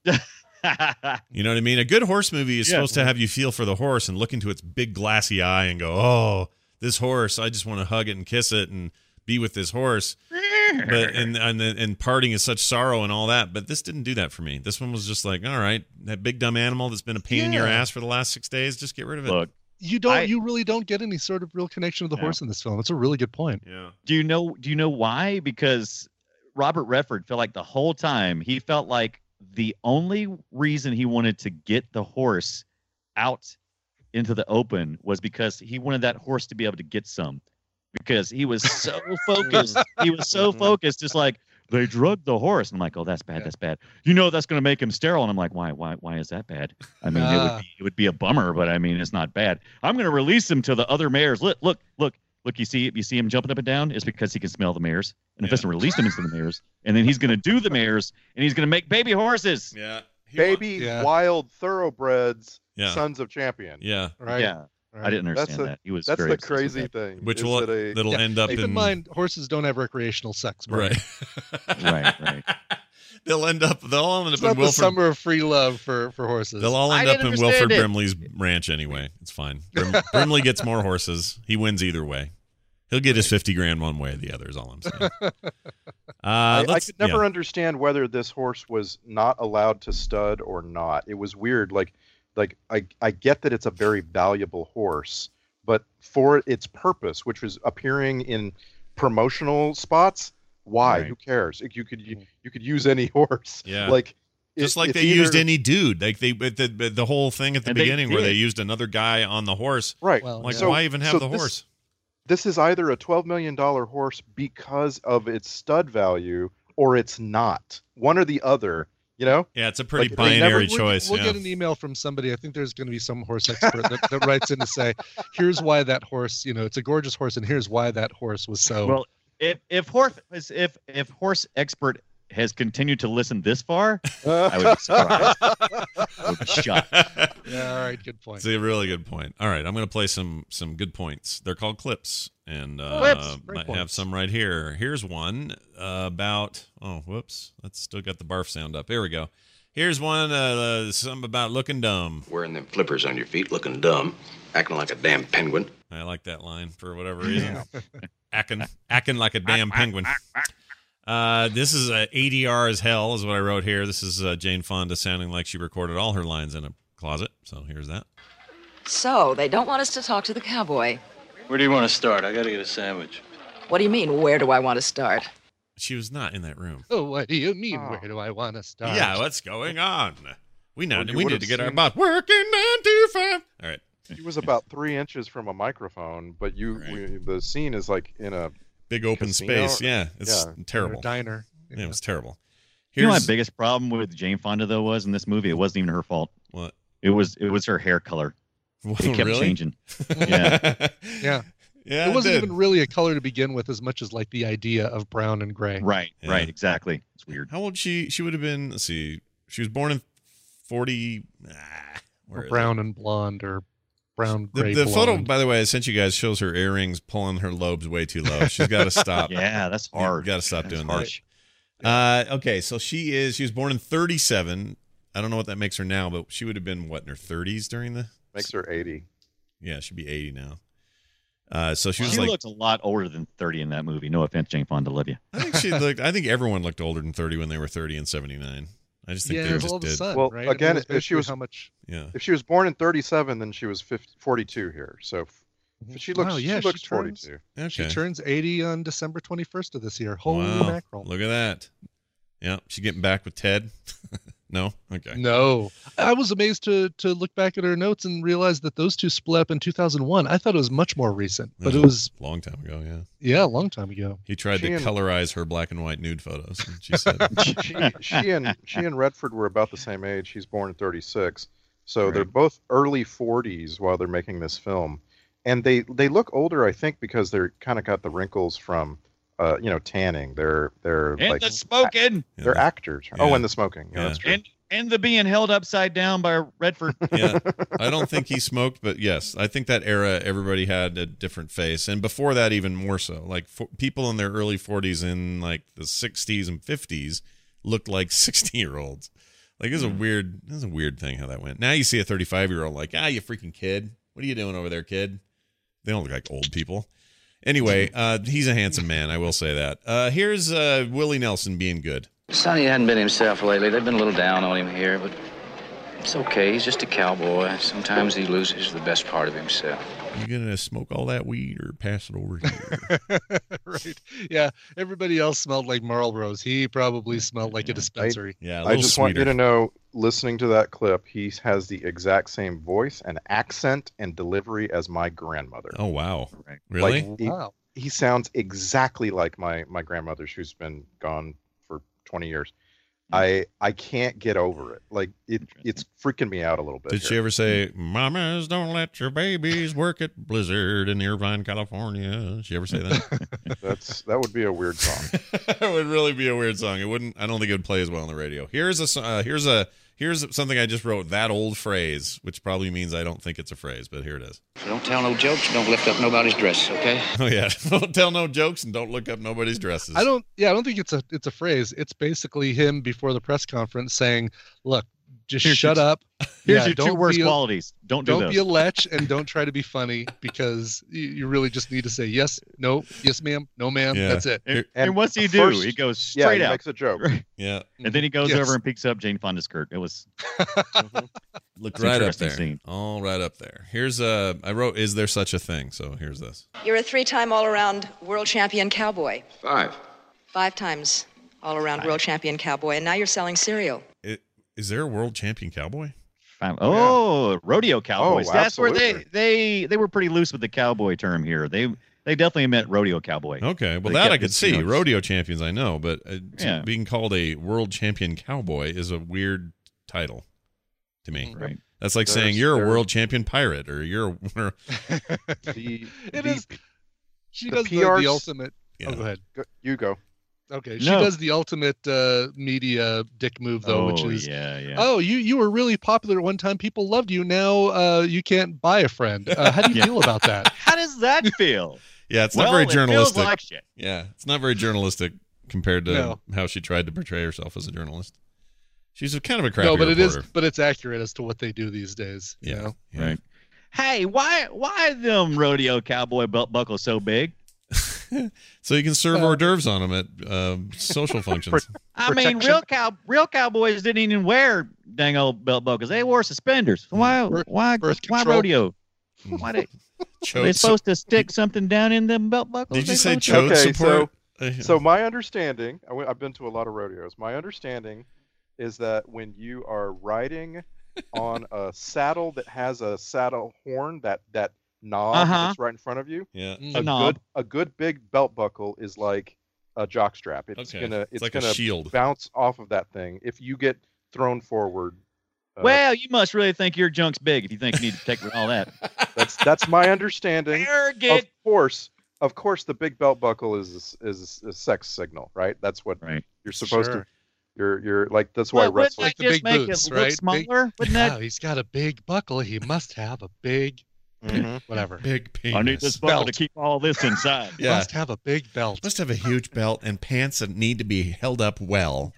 You know what I mean? A good horse movie is Yeah. supposed to have you feel for the horse and look into its big glassy eye and go, oh, this horse, I just want to hug it and kiss it and be with this horse. But and and and parting is such sorrow and all that. But this didn't do that for me. This one was just like, all right, that big dumb animal that's been a pain in your Yeah. ass for the last six days, just get rid of it. Look, You don't. I- you really don't get any sort of real connection to the Yeah. horse in this film. It's a really good point. Yeah. do you know do you know why? Because Robert Redford felt like the whole time he felt like the only reason he wanted to get the horse out into the open was because he wanted that horse to be able to get some, because he was so focused. He was so focused, just like they drugged the horse. And I'm like, oh, that's bad. Yeah. That's bad. You know, that's going to make him sterile. And I'm like, why, why, why is that bad? I mean, it Ah. would be, it would be a bummer, but I mean, it's not bad. I'm going to release him to the other mares. Look, look, look, look. You see, you see him jumping up and down. It's because he can smell the mares. And if Yeah. it's to release them into the mares, and then he's going to do the mares, and he's going to make baby horses. Yeah. He Baby Yeah. wild thoroughbreds, Yeah. sons of champion. Yeah. Right. Yeah, Right. I didn't That's understand the- that. He was That's very the obsessed with crazy that. thing. Which is will that a- that'll Yeah, end up Keep in, in mind, horses don't have recreational sex. Brian. right. Right, right. They'll end up. They'll all end It's up in not the Wilford. summer of free love for for horses. They'll all I end up didn't in Wilford understand it. Brimley's ranch anyway. It's fine. Brim, Brimley gets more horses. He wins either way. He'll get his fifty grand one way or the other. Is all I'm saying. Uh, I, I let's- could never yeah. understand whether this horse was not allowed to stud or not. It was weird. Like, like I, I get that it's a very valuable horse, but for its purpose, which was appearing in promotional spots, why? Right. Who cares? You could you, you could use any horse. Yeah. Like Just it- like it's they used either- any dude, like they but the but the whole thing at the And they beginning where did. they used another guy on the horse. right. Well, Like, yeah. why even have so the this- horse? This is either a twelve million dollar horse because of its stud value, or it's not. One or the other. You know. Yeah, it's a pretty like, they binary never- We'll- choice. We'll yeah. get an email from somebody. I think there's going to be some horse expert that, that writes in to say, "Here's why that horse. You know, it's a gorgeous horse, and here's why that horse was so." Well, if if horse if if horse expert has continued to listen this far, I would be surprised. I would be shocked. Yeah, all right, good point. It's a really good point. All right, I'm going to play some some good points. They're called clips, and uh, Clips. Great might points. have some right here. Here's one uh, about. Oh, whoops! That's still got the barf sound up. Here we go. Here's one. Uh, something about looking dumb. Wearing them flippers on your feet, looking dumb, acting like a damn penguin. I like that line for whatever reason. acting, acting like a damn penguin. Uh, this is uh, A D R as hell, is what I wrote here. This is uh, Jane Fonda sounding like she recorded all her lines in a closet. So here's that. So, they don't want us to talk to the cowboy. Where do you want to start? I got to get a sandwich. What do you mean, where do I want to start? She was not in that room. Oh, what do you mean? Oh. Where do I want to start? Yeah, what's going on? We know Well, you we would need have to get our seen- boss working nine to five. All right, He was about three inches from a microphone, but you, Right. we, the scene is like in a. big open Casino? space. Yeah, it's Yeah. terrible. Or a diner. Yeah, it was terrible. You know, my Here's biggest problem with Jane Fonda though was in this movie, it wasn't even her fault. what? It was it was her hair color. It kept Really? changing. Yeah. Yeah. yeah. It wasn't did. even really a color to begin with as much as like the idea of brown and gray. Right. Yeah. Right. Exactly. It's weird. How old she? She would have been. Let's see. She was born in forty. Ah, where Or is brown and blonde or brown it? gray The, the photo, blonde. by the way, I sent you guys shows her earrings pulling her lobes way too low. She's got to stop. Yeah, that's hard. Got to stop That's doing harsh. that. Uh, okay, so she is. She was born in thirty-seven. I don't know what that makes her now, but she would have been what in her thirties during the. Makes her eighty. Yeah, she'd be eighty now. Uh, so she was She like. looks a lot older than thirty in that movie. No offense, Jane Fonda, love you. I think she looked. I think everyone looked older than thirty when they were thirty and seventy-nine. I just think yeah, they all just of a did. sudden, Well, right? again, It was if she basically was- how much? Yeah. If she was born in thirty-seven, then she was fifty, forty-two here. So f- she looks. Wow, yeah, she she looks turns- forty-two. Okay. She turns eighty on December twenty-first of this year. Holy Wow. mackerel! Look at that. Yeah, she getting back with Ted. No, okay. No, I was amazed to to look back at her notes and realize that those two split up in two thousand one. I thought it was much more recent, but it was a long time ago. Yeah, yeah, a long time ago. he tried She to and- colorize her black and white nude photos. And she said, she, she and she and Redford were about the same age. She's born in thirty-six, so they're Right. both early forties while they're making this film, and they they look older, I think, because they're kind of got the wrinkles from, uh, you know, tanning. They're they're And like the smoking. they're yeah, actors. Oh, Yeah. and the smoking. Yeah, Yeah. that's true. And and the being held upside down by Redford. yeah, I don't think he smoked, but yes, I think that era everybody had a different face, and before that even more so. Like for, people in their early forties in like the sixties and fifties looked like sixty year olds. Like it was a weird, it was a weird thing how that went. Now you see a thirty-five year old like, ah, you freaking kid, what are you doing over there, kid? They don't look like old people. Anyway, uh, he's a handsome man, I will say that. Uh, here's uh, Willie Nelson being good. Sonny hadn't been himself lately. They've been a little down on him here, but it's okay. He's just a cowboy. Sometimes he loses the best part of himself. You gonna smoke all that weed or pass it over here? Right? Yeah. Everybody else smelled like Marlboros. He probably smelled like a dispensary. Yeah, a I little just sweeter. want you to know, listening to that clip, he has the exact same voice and accent and delivery as my grandmother. Oh wow, Right. really? Like, he, Wow. he sounds exactly like my my grandmother, who's been gone for twenty years. I I can't get over it. Like it it's freaking me out a little bit. Did she here. ever say, "Mamas, don't let your babies work at Blizzard in Irvine, California"? Did she ever say that? That's that would be a weird song. It would really be a weird song. It wouldn't. I don't think it would play as well on the radio. Here's a. so- Uh, here's a. Here's something I just wrote. That old phrase, which probably means I don't think it's a phrase, but here it is. So don't tell no jokes. Don't lift up nobody's dress, okay? Oh yeah, don't tell no jokes and don't look up nobody's dresses. I don't. Yeah, I don't think it's a it's a phrase. It's basically him before the press conference saying, "Look, just Here's shut your- up. Here's Yeah, your two don't worst be a- qualities. Don't do Don't those. be a lech and don't try to be funny because you, you really just need to say yes, no, yes, ma'am, no, ma'am. Yeah. That's it." and, And and what's he do? first- he goes Yeah, straight he out. makes a joke. Yeah, And then he goes Yes. over and picks up Jane Fonda's skirt. It was look That's an right up interesting there. scene. All right up there. Here's a. I wrote, "Is there such a thing?" So here's this. You're a three-time all-around world champion cowboy. Five. Five times all-around world champion cowboy, and now you're selling cereal. It, is there a world champion cowboy? Fine. Oh, rodeo cowboys. Oh, That's where they, absolutely. they they were pretty loose with the cowboy term here. They they definitely meant rodeo cowboy. Okay, well They that kept I could it, see. you know, Rodeo champions, I know, but uh, to Yeah. being called a world champion cowboy is a weird title to me. Right. That's like There's- saying you're a there- world champion pirate or you're a winner. The, It the- is- She the does the, P Rs the ultimate. Yeah. Oh, go ahead. go- you go. Okay, she No. does the ultimate uh, media dick move though, Oh, which is yeah, yeah. oh, you you were really popular at one time. People loved you. Now uh, you can't buy a friend. Uh, how do you Yeah. feel about that? How does that feel? Yeah, it's well, not very it feels journalistic. like shit. Yeah, it's not very journalistic compared to No. how she tried to portray herself as a journalist. She's a kind of a crappy No, but it is, reporter. but it's accurate as to what they do these days. You Yeah, know? yeah. Right. Hey, why why them rodeo cowboy belt buckles so big? So you can serve Uh, hors d'oeuvres on them at um, social functions. I mean, Protection. real cow real cowboys didn't even wear dang old belt buckles. They wore suspenders. Why Birth- why birth why control. rodeo? Why they, Cho- they supposed to stick something down in them belt buckles? Did you They say supposed to- chode Okay, support? Uh, So my understanding, I went, I've been to a lot of rodeos. My understanding is that when you are riding on a saddle that has a saddle horn, that that knob Uh-huh. that's right in front of you, yeah. Mm. a A knob. good a good big belt buckle is like a jock strap. It's Okay. gonna It's it's, like a gonna shield. bounce off of that thing if you get thrown forward. Uh, Well, you must really think your junk's big if you think you need to take all that. that's that's my understanding. Of Arrogant. course, of course, the big belt buckle is is a sex signal, right? That's what Right. you're supposed Sure. to. You're you're like that's why Well, wouldn't wrestling. that the just big make boots, it look right? smaller? Big- Wouldn't Wow, that? he's got a big buckle. He must have a big Mhm. whatever. Big penis. I need this buckle to Belt. keep all this inside. He Yeah. must have a big belt. Must have a huge belt and pants that need to be held up well.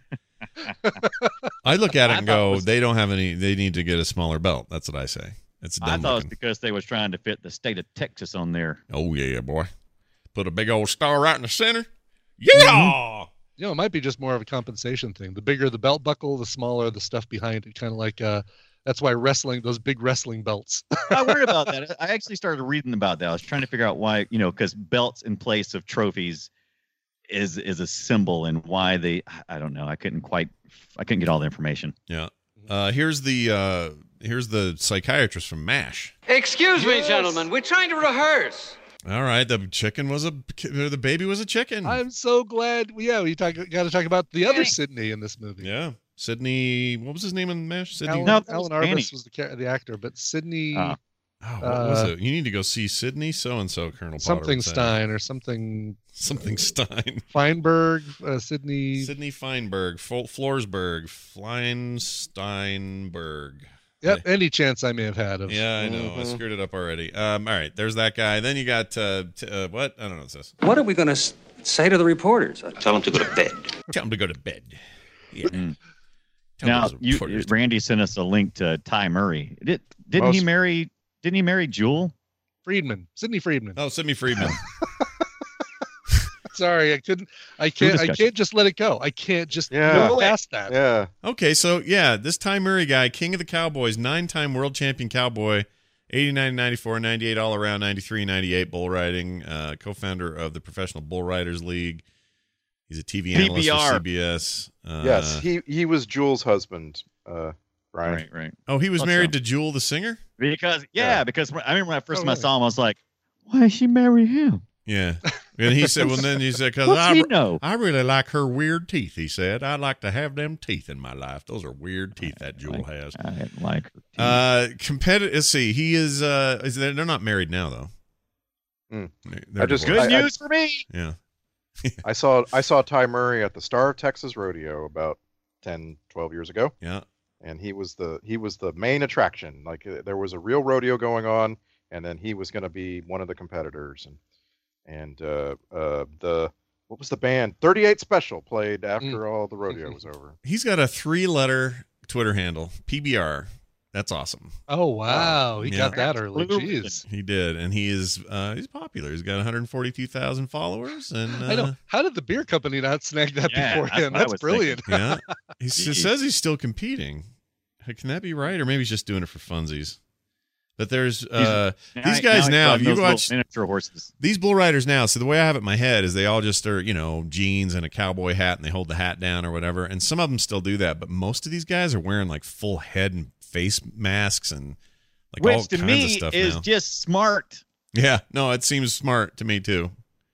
I look at it I and thought go, it was- they don't have any. They need to get a smaller belt. That's what I say. It's I dumb thought it was looking. because they was trying to fit the state of Texas on there. Oh yeah, boy. Put a big old star right in the center. Yeah. You know, it might be just more of a compensation thing. The bigger the belt buckle, the smaller the stuff behind it. Kind of like uh, that's why wrestling, those big wrestling belts. I worried about that. I actually started reading about that. I was trying to figure out why, you know, because belts in place of trophies is is a symbol, and why they. I don't know. I couldn't quite. I couldn't get all the information. Yeah. Uh, here's the uh, here's the psychiatrist from MASH. Excuse me, gentlemen. We're trying to rehearse. All right, the chicken was a the baby was a chicken. I'm so glad. Yeah, we talk, got to talk about the other Sydney in this movie. Yeah, Sydney. What was his name in MASH? Sydney. Alan, No, that was Alan Danny. Arbus was the ca- the actor, but Sydney Ah. Oh, what was uh, it? You need to go see Sydney so and so. Colonel Potter something would say. Stein or something Something Stein. Feinberg, uh, Sydney. Sydney Feinberg. Fl- Florsberg. Fleinsteinberg. Yep, any chance I may have had of. Yeah, I know. I Mhm. screwed it up already. Um, all right, there's that guy. Then you got uh, t- uh what? I don't know what this. What are we going to say to the reporters? Tell them to go to bed. Tell him to go to bed. Yeah. Mm. Tell Now, those you, reporters to- Randy sent us a link to Ty Murray. Did didn't he Most- marry? Didn't he marry Jewel? Friedman, Sydney Friedman. Oh, Sidney Friedman. Sorry, I couldn't. I can't. I discussion. can't just let it go. I can't just Yeah. go past that. Yeah. Okay, so yeah, this Ty Murray guy, king of the Cowboys, nine-time world champion cowboy, eighty-nine, ninety-four, ninety-eight all around, ninety-three, ninety-eight bull riding, uh, co-founder of the Professional Bull Riders League. He's a T V analyst P B R. for C B S. Uh, yes, he he was Jules' husband, uh, Brian. Right, right. Oh, he was Thought married so. to Jewel the singer? Because yeah, Yeah. because when- I remember when I first Oh, time I really? saw him, I was like, why did she marry him? Yeah. And he said, well, then he said, because What's I, he know? I really like her weird teeth, he said. I'd like to have them teeth in my life. Those are weird teeth that Jewel has. I like her. Too. Uh, competitive. Let's see. He is. Uh, is they're, they're not married now though. Mm. They're I just- divorced. Good I- I- news for me. Yeah. I saw I saw Ty Murray at the Star of Texas Rodeo about ten, twelve years ago, Yeah. and he was the he was the main attraction. Like uh, there was a real rodeo going on, and then he was going to be one of the competitors, and and uh, uh, the what was the band? thirty-eight Special played after all the rodeo was over. He's got a three-letter Twitter handle, P B R. That's awesome. Oh wow, he Yeah. got that early. Absolutely. Jeez. He did, and he is. Uh, he's popular. He's got one hundred forty-two thousand followers, and uh, I know. How did the beer company not snag that Yeah, before that's him? what I That's was brilliant. yeah, he s- Jeez. says he's still competing. Can that be right, or maybe he's just doing it for funsies? But there's uh, these guys now. If you watch miniature horses, these bull riders now, so the way I have it in my head is they all just are, you know, jeans and a cowboy hat, and they hold the hat down or whatever. And some of them still do that, but most of these guys are wearing like full head and face masks and like all which to kinds me of stuff is now. just smart. Yeah, no, it seems smart to me too.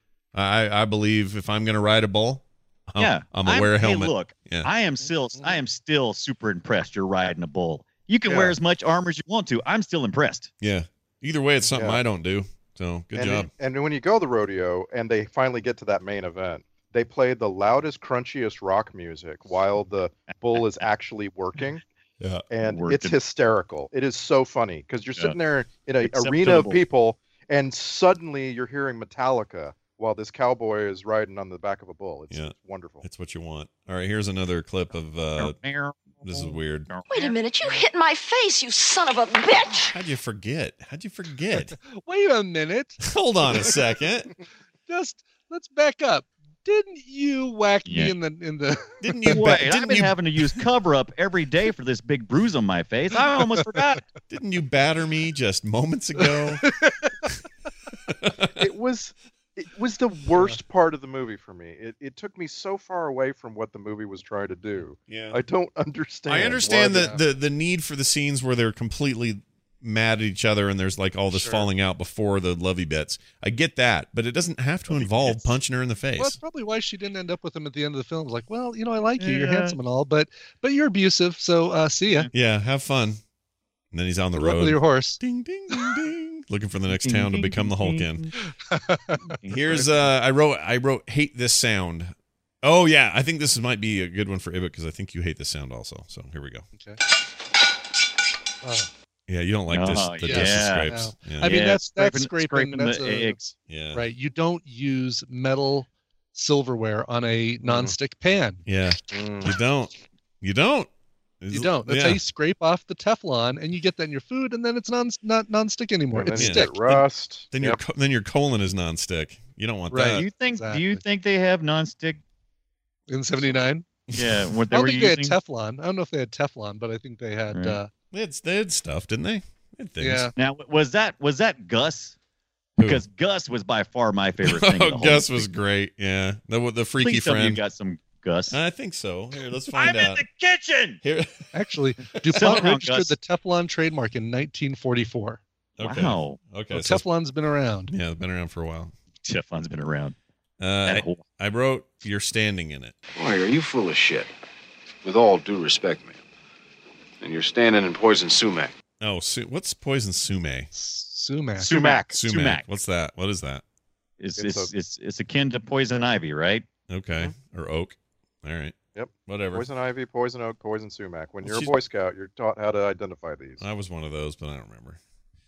I I believe if I'm going to ride a bull, I'm, yeah, I'm gonna wear a hey, helmet. look, Yeah. I am still, I am still super impressed. You're riding a bull. You can Yeah. wear as much armor as you want to. I'm still impressed. Yeah. Either way, it's something Yeah. I don't do. So good and job. and when you go to the rodeo and they finally get to that main event, they play the loudest, crunchiest rock music while the bull is actually working. Yeah, and Working. it's hysterical. It is so funny because you're Yeah. sitting there in an Acceptable. arena of people, and suddenly you're hearing Metallica while this cowboy is riding on the back of a bull. It's Yeah. wonderful. It's what you want. All right, here's another clip of. Uh, this is weird. Wait a minute, you hit my face, you son of a bitch! How'd you forget? How'd you forget? Wait a minute. Hold on a second. Just let's back up. Didn't you whack Yeah. me in the in the? Didn't you? Wait, Didn't I've been you? having to use cover up every day for this big bruise on my face. I almost forgot. Didn't you batter me just moments ago? It was it was the worst part of the movie for me. It it took me so far away from what the movie was trying to do. Yeah. I don't understand. I understand why the, the the need for the scenes where they're completely mad at each other and there's like all this Sure. falling out before the lovey bits. I get that, but it doesn't have to involve punching her in the face. Well, that's probably why she didn't end up with him at the end of the film. It was like, well, you know, I like you, you're Yeah. handsome and all, but but you're abusive, so uh, see ya. Yeah, have fun. And then he's on the Good luck road. with your horse. Ding ding ding ding. Looking for the next Ding, town to ding, become the Hulk ding, in. Here's uh I wrote I wrote hate this sound. Oh yeah, I think this might be a good one for Ibbot because I think you hate this sound also. So here we go. Okay. Oh. Yeah, you don't like this Oh, the yeah. disc Yeah. scrapes. No. Yeah. I mean, Yeah, that's that's scraping- scraping. scraping that's the a- eggs. yeah. right. You don't use metal silverware on a nonstick pan. Yeah. Mm. You don't. You don't. You don't. That's yeah. how you scrape off the Teflon, and you get that in your food, and then it's non not nonstick anymore. And then It's you stick. get rust. Then Yep. your co- then your colon is nonstick. You don't want Right. that. Do you think? Do you Exactly. think they have nonstick? In seventy-nine. Yeah, what I they don't were think they had using? Teflon. I don't know if they had Teflon, but I think they had. Right. Uh, They had, they had stuff, didn't they? They had things. yeah. Now, was that was that Gus? Who? Because Gus was by far my favorite thing. in the Oh, whole Gus movie. was great. Yeah, the the freaky Please tell me you friend. got some Gus. I think so. Here, let's find I'm out. in the kitchen. Here. Actually, Sit DuPont down, registered Gus. the Teflon trademark in nineteen forty-four. Okay. Wow. Okay. So so- Teflon's been around. yeah, it's been around for a while. Teflon's been around. Uh, That I, whole- I wrote you're standing in it. Boy, are you full of shit? With all due respect, man. And you're standing in poison sumac. Oh, su- what's poison sumac? Sumac. Sumac. Sumac. What's that? What is that? It's It's it's a- it's, it's akin to poison ivy, right? Okay. Or oak. All right. Yep. Whatever. Poison ivy, poison oak, poison sumac. When Well, you're a she's- Boy Scout, you're taught how to identify these. I was one of those, but I don't remember.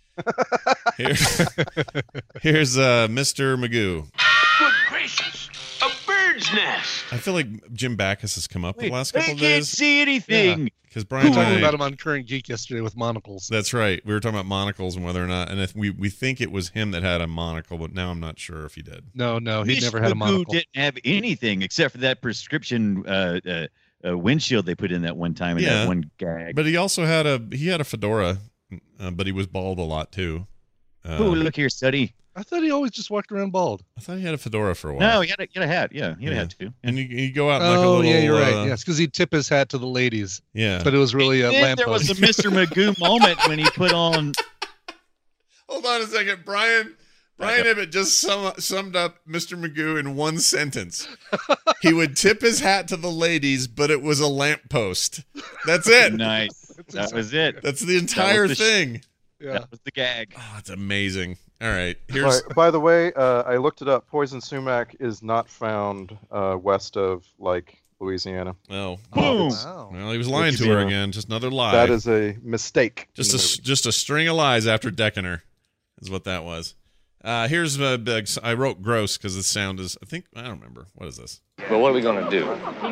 Here, here's uh, Mister Magoo. Good gracious! A bird's nest! I feel like Jim Backus has come up the Wait, last they couple of can't days see anything. because We Brian. were and talking I- about him on Current Geek yesterday with monocles. That's right. We were talking about monocles and whether or not, and if we we think it was him that had a monocle, but now I'm not sure if he did. No, no, he Mister never had a Magoo monocle. didn't have anything except for that prescription uh, uh, uh, windshield they put in that one time in Yeah. that one gag. But he also had a he had a fedora, uh, but he was bald a lot too. Uh, oh, look here, Study. I thought he always just walked around bald. I thought he had a fedora for a while. No, he had a, he had a hat. Yeah, he had Yeah. a hat too. And you, you go out in like a Oh, little. yeah, you're right. uh, Yes, because he'd tip his hat to the ladies, Yeah. but it was really a Then there was lamppost. a Mister Magoo moment when he put on. Hold on a second, Brian. Brian Ibbott just sum, summed up Mister Magoo in one sentence. He would tip his hat to the ladies, but it was a lamppost. That's it. Nice. That was it. That's the entire the sh- thing. Yeah. That was the gag. Oh, it's amazing. All right, here's By, by the way, uh, I looked it up. Poison sumac is not found uh, west of like Louisiana. oh, Boom. Wow. well, he was lying It's, to her uh, again. Just another lie. That is a mistake. just in a the movie. just a string of lies after decking her, is what that was. Uh, here's uh, big- I wrote gross because the sound is. I think I don't remember. What is this? But what are we gonna do?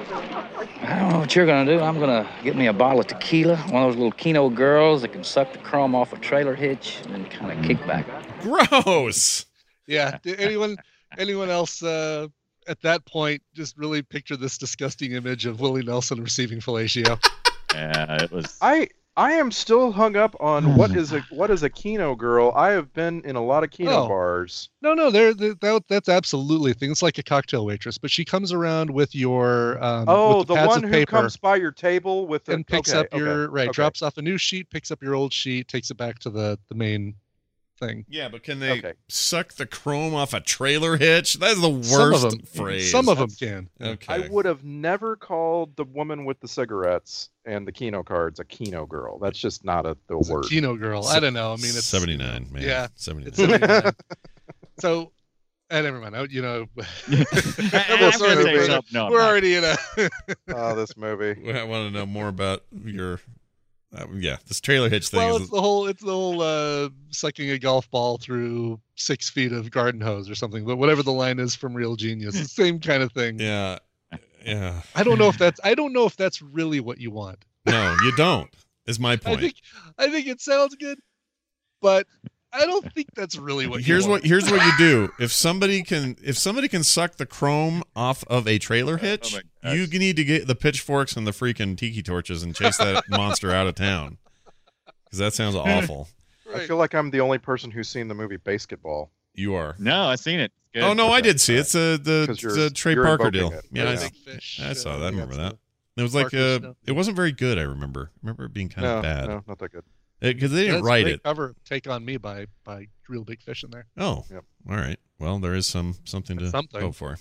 I don't know what you're gonna do. I'm gonna get me a bottle of tequila, one of those little Kino girls that can suck the chrome off a trailer hitch, and then kind of kick back. Gross. Yeah. Did anyone anyone else uh, at that point just really picture this disgusting image of Willie Nelson receiving fellatio? Yeah, it was. I I am still hung up on what is a what is a Kino girl. I have been in a lot of Kino Oh. bars. No, no, they're, they that, that's absolutely a thing. It's like a cocktail waitress, but she comes around with your um, Oh, with the pads one of who paper comes by your table with the and picks okay, up your okay, right, okay. drops off a new sheet, picks up your old sheet, takes it back to the the main thing. Yeah, but can they Okay. suck the chrome off a trailer hitch? That's the worst Some of them, phrase. some of them can. Okay. I would have never called the woman with the cigarettes and the Kino cards a Kino girl. That's just not a the It's a word. Kino girl. I don't know. I mean, it's seventy-nine, man. Yeah, seventy-nine. It's seventy-nine. So, Uh, never mind. I, you know, I'm gonna say something. No, we're I'm not. already in a. Oh, this movie. I want to know more about your. Uh, yeah, this trailer hitch thing. Well, is it's the whole it's the whole uh, sucking a golf ball through six feet of garden hose or something. But whatever the line is from Real Genius, the same kind of thing. Yeah, yeah. I don't know if that's I don't know if that's really what you want. No, you don't. Is my I point. think I think it sounds good, but I don't think that's really what. Here's you want. what here's what you do. If somebody can if somebody can suck the chrome off of a trailer hitch, Oh you need to get the pitchforks and the freaking tiki torches and chase that monster out of town. Because that sounds awful. I feel like I'm the only person who's seen the movie Basketball. You are. No, I've seen it. It's good. Oh no, I did see it. It's uh, the 'Cause you're- the Trey you're Parker invoking deal. it. Yeah, I, Yeah. Big Fish, I saw uh, that. I yeah, remember it's that. It was like Parker uh, stuff. it wasn't very good. I remember. I remember it being kind No, of bad. no, not that good. Because they didn't That's a write great it. Cover "Take on Me" by by Real Big Fish in there. Oh, Yep. all right. Well, there is some something to Something. go for.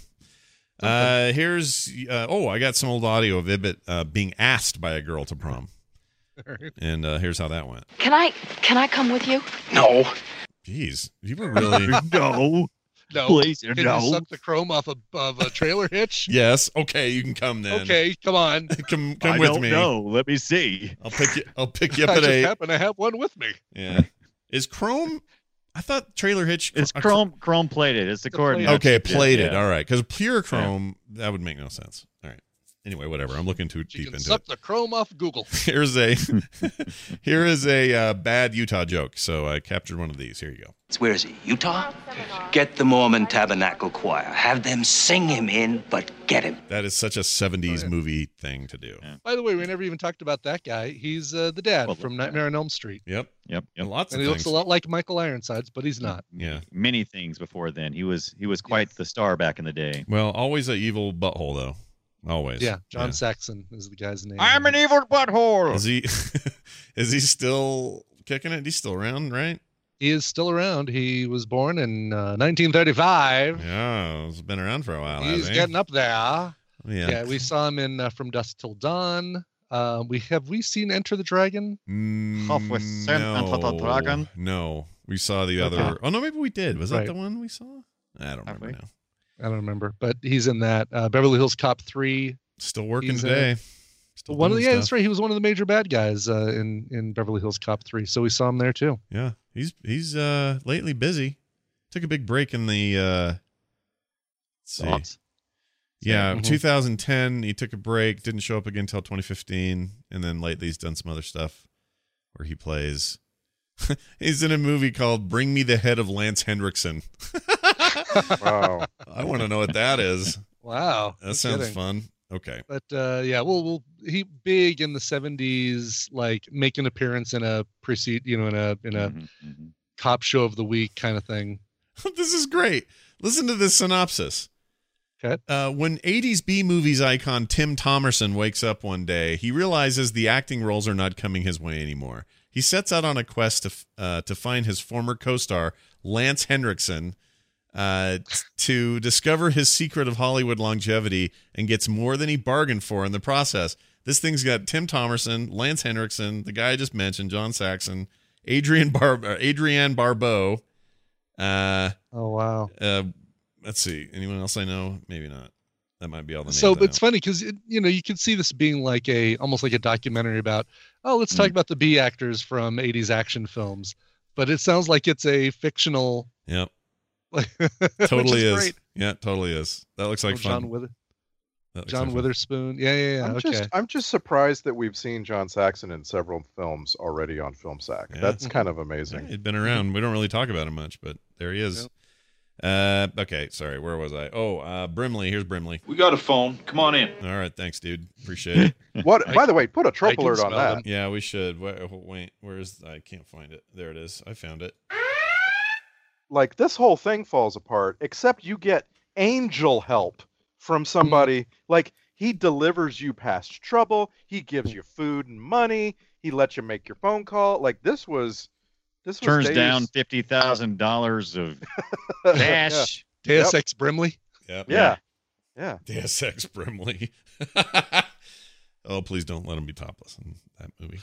Uh, here's uh, oh, I got some old audio of Ibbott uh, being asked by a girl to prom, and uh, here's how that went. Can I can I come with you? No. Jeez, you were really no. No, Please, can no. you suck the chrome off of, of a trailer hitch? yes. Okay, you can come then. Okay, come on. come come I with don't me. know. Let me see. I'll pick you. I'll pick you up I at just eight. happen to have one with me. Yeah. Is Chrome? I thought trailer hitch. It's uh, chrome chrome plated. It's the The coordinate. plated. Okay, plated. Yeah. All right, because pure Chrome that would make no sense. All right. Anyway, whatever. I'm looking too You deep can into suck it. the chrome off Google. Here's a here is a uh, bad Utah joke. So I captured one of these. Here you go. Where is he? Utah? Get the Mormon Tabernacle Choir. Have them sing him in, but get him. That is such a seventies movie thing to do. Yeah. By the way, we never even talked about that guy. He's uh, the dad Well, from yeah. Nightmare on Elm Street. Yep. Yep. And Yep. lots And of he things. looks a lot like Michael Ironsides, but he's not. Yeah. Many things before then. He was he was quite the star back in the day. Well, always a evil butthole though. Always. Yeah, John Saxon is the guy's name. I'm an evil butthole. Is he is he still kicking it? He's still around, right? He is still around. He was born in uh, nineteen thirty-five. Yeah, he's been around for a while. He's hasn't he? getting up there. Yeah. Yeah, we saw him in uh, From Dusk Till Dawn. Uh, we have we seen Enter the Dragon? Mm, Halfway sent Enter the Dragon? No, we saw the Okay. other. Oh no, maybe we did. Was that Right. the one we saw? I don't Have remember we? now. I don't remember, but he's in that. Uh, Beverly Hills Cop three. Still working He's, uh, today. Still One of the doing yeah, that's stuff. right. He was one of the major bad guys uh, in in Beverly Hills Cop three. So we saw him there too. Yeah, he's he's uh lately busy. Took a big break in the. uh Let's see. Thoughts? Yeah, Mhm. two thousand ten. He took a break. Didn't show up again until twenty fifteen, and then lately he's done some other stuff where he plays. He's in a movie called "Bring Me the Head of Lance Hendrickson." Wow. I want to know what that is. Wow, That no sounds kidding. fun. Okay. But uh, yeah, we'll, we'll he big in the seventies, like make an appearance in a precede, you know, in a in a Mhm, mhm. cop show of the week kind of thing. This is great. Listen to this synopsis. Okay. Uh, when eighties B movies icon Tim Thomerson wakes up one day, he realizes the acting roles are not coming his way anymore. He sets out on a quest to f- uh, to find his former co-star Lance Hendrickson uh, t- to discover his secret of Hollywood longevity, and gets more than he bargained for in the process. This thing's got Tim Thomerson, Lance Hendrickson, the guy I just mentioned, John Saxon, Adrian Bar uh, Adrienne Barbeau. Uh, Oh wow. uh, let's see. Anyone else I know? Maybe not. That might be all the names. So I but it's know. funny because you know you can see this being like a almost like a documentary about oh let's talk about the B actors from eighties action films, but it sounds like it's a fictional. Yep. Like, Totally is. Great. Yeah, totally is. That looks like Oh, fun. John Wither, That looks John like fun. Witherspoon. Yeah, yeah, yeah. I'm okay. just I'm just surprised that we've seen John Saxon in several films already on Film Sack. Yeah. That's kind of Yeah, amazing. he'd been around. We don't really talk about him much, but there he is. Uh, okay, sorry. Where was I? Oh, uh, Brimley. Here's Brimley. We got a phone. Come on in. All right, thanks, dude. Appreciate it. What? By the way, put a I trope can alert on smell that. them. Yeah, we should. Wait, wait, where's? I can't find it. There it is. I found it. Like this whole thing falls apart, except you get angel help from somebody. Like he delivers you past trouble. He gives you food and money. He lets you make your phone call. Like this was, this was Turns days- down fifty thousand dollars of Yeah. cash. Deus Yep. Ex Brimley. Yep. Yeah. Yeah. Deus Ex Brimley. Oh, please don't let him be topless in that movie.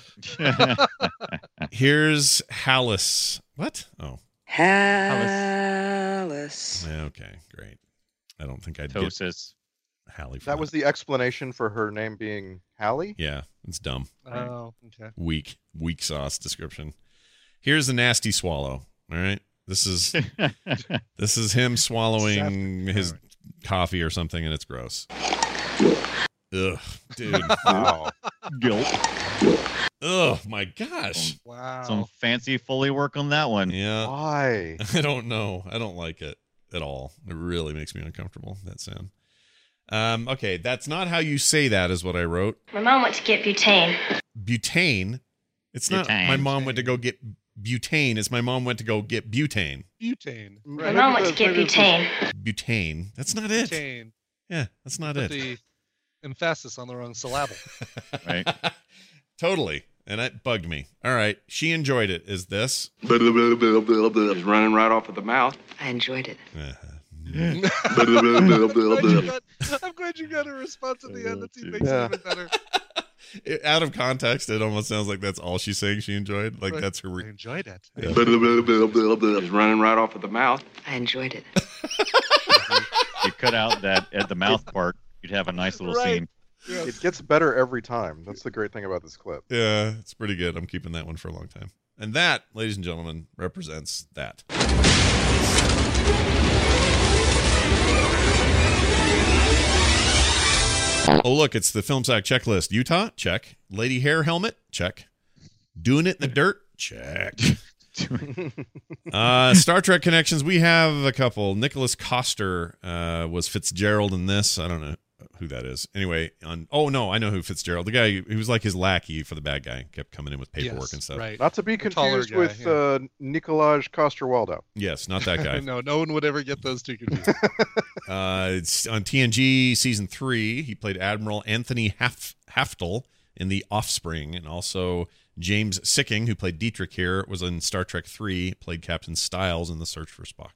Here's Hallis. What? Oh. Hallis. Yeah, okay. Okay, great. I don't think I'd Tosis. get Hallie. For That was the explanation for her name being Hallie? Yeah, it's dumb. Oh, okay. Weak, weak sauce description. Here's the nasty swallow. All right, this is this is him swallowing his coffee or something, and it's gross. Ugh, dude. Wow. Guilt. Oh my gosh. Wow. Some fancy Foley work on that one. Yeah. Why? I don't know. I don't like it at all. It really makes me uncomfortable, that sound. Um, okay, that's not how you say that, is what I wrote. My mom went to get butane. Butane. It's not Butane. my mom went to go get butane. It's my mom went to go get butane. Butane. My mom went to get butane. Butane. That's not it. Butane. Yeah, that's not Put it. the emphasis on the wrong syllable. Right. Totally. And that bugged me. All right. She enjoyed it. Is this? It's running right off of the mouth. I enjoyed it. I'm, glad you got, I'm glad you got a response at the end. That makes Yeah. it even better. It, out of context, it almost sounds like that's all she's saying she enjoyed. Like Right. that's her. I Re- enjoyed it. Yeah. It's running right off of the mouth. I enjoyed it. You cut out that at the mouth part, you'd have a nice little Right. scene. Yes. It gets better every time. That's the great thing about this clip. Yeah, it's pretty good. I'm keeping that one for a long time. And that, ladies and gentlemen, represents that. Oh, look, it's the Film Sack checklist. Utah? Check. Lady hair helmet? Check. Doing it in the dirt? Check. uh, Star Trek connections. We have a couple. Nicholas Coster uh, was Fitzgerald in this. I don't know who that is. Anyway, on oh no, I know who Fitzgerald. The guy who was like his lackey for the bad guy, kept coming in with paperwork Yes, and stuff. Right. Not to be The taller confused guy, with yeah. uh, Nikolaj Coster-Waldau. Yes, not that guy. no, no one would ever get those two confused. Uh, it's on T N G season three. He played Admiral Anthony Haf- Haftel in The Offspring, and also James Sicking, who played Dietrich here, was in Star Trek three, played Captain Styles in The Search for Spock.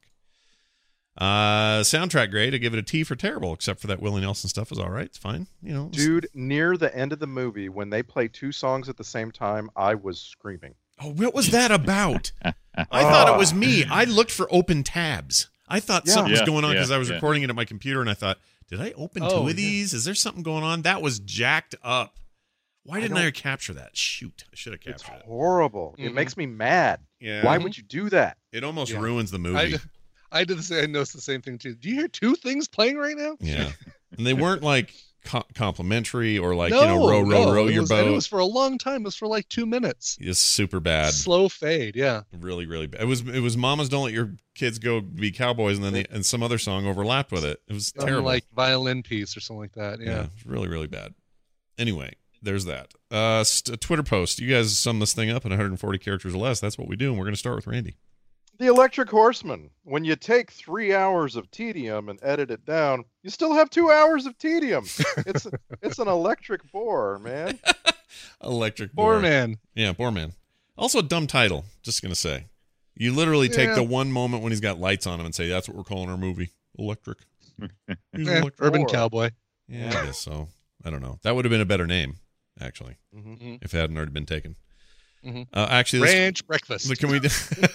Uh, soundtrack grade, I give it a T for terrible, except for that Willie Nelson stuff is all right. It's fine, you know. it's- Dude, near the end of the movie, when they play two songs at the same time, I was screaming. Oh, what was that about? I thought it was me. I looked for open tabs. I thought Yeah. something was Yeah, going on because yeah, I was yeah. recording it at my computer, and I thought, did I open Oh, two yeah. of these? Is there something going on? That was jacked up. Why I didn't I, don't- capture that? Shoot, I should have It's captured it. horrible. It Mhm. makes me mad. Yeah, Why would you do that? it almost Yeah. ruins the movie. I, I did the same. I noticed the same thing too. Do you hear two things playing right now? Yeah, and they weren't like co- complimentary or like no, you know row row no, row it your was, and boat. It was for a long time. It was for like two minutes. It's super bad. Slow fade. Yeah. Really, really bad. It was it was Mamas Don't Let Your Kids Go Be Cowboys, and then the, and some other song overlapped with it. It was Something terrible. like violin piece or something like that. Yeah, Yeah. it was really, really bad. Anyway, there's that. Uh, st- Twitter post. You guys sum this thing up in one hundred forty characters or less. That's what we do, and we're going to start with Randy. The Electric Horseman. When you take three hours of tedium and edit it down, you still have two hours of tedium. It's it's an electric bore, man. Electric Poor Boar. man. Yeah, Boar Man. Also a dumb title, just going to say. You literally take Yeah. the one moment when he's got lights on him and say, that's what we're calling our movie. Electric. He's Eh, electric. Urban Boar. Cowboy. Yeah, I guess so. I don't know. That would have been a better name, actually, Mhm. if it hadn't already been taken. Mhm. Uh, actually, let's- Ranch breakfast. Look, can we do?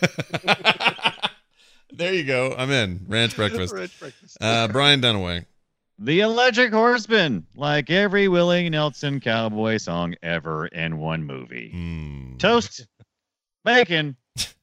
There you go. I'm in. Ranch breakfast. Ranch breakfast. Uh, Brian Dunaway. The Electric Horseman, like every Willie Nelson cowboy song ever in one movie. Mm. Toast, bacon,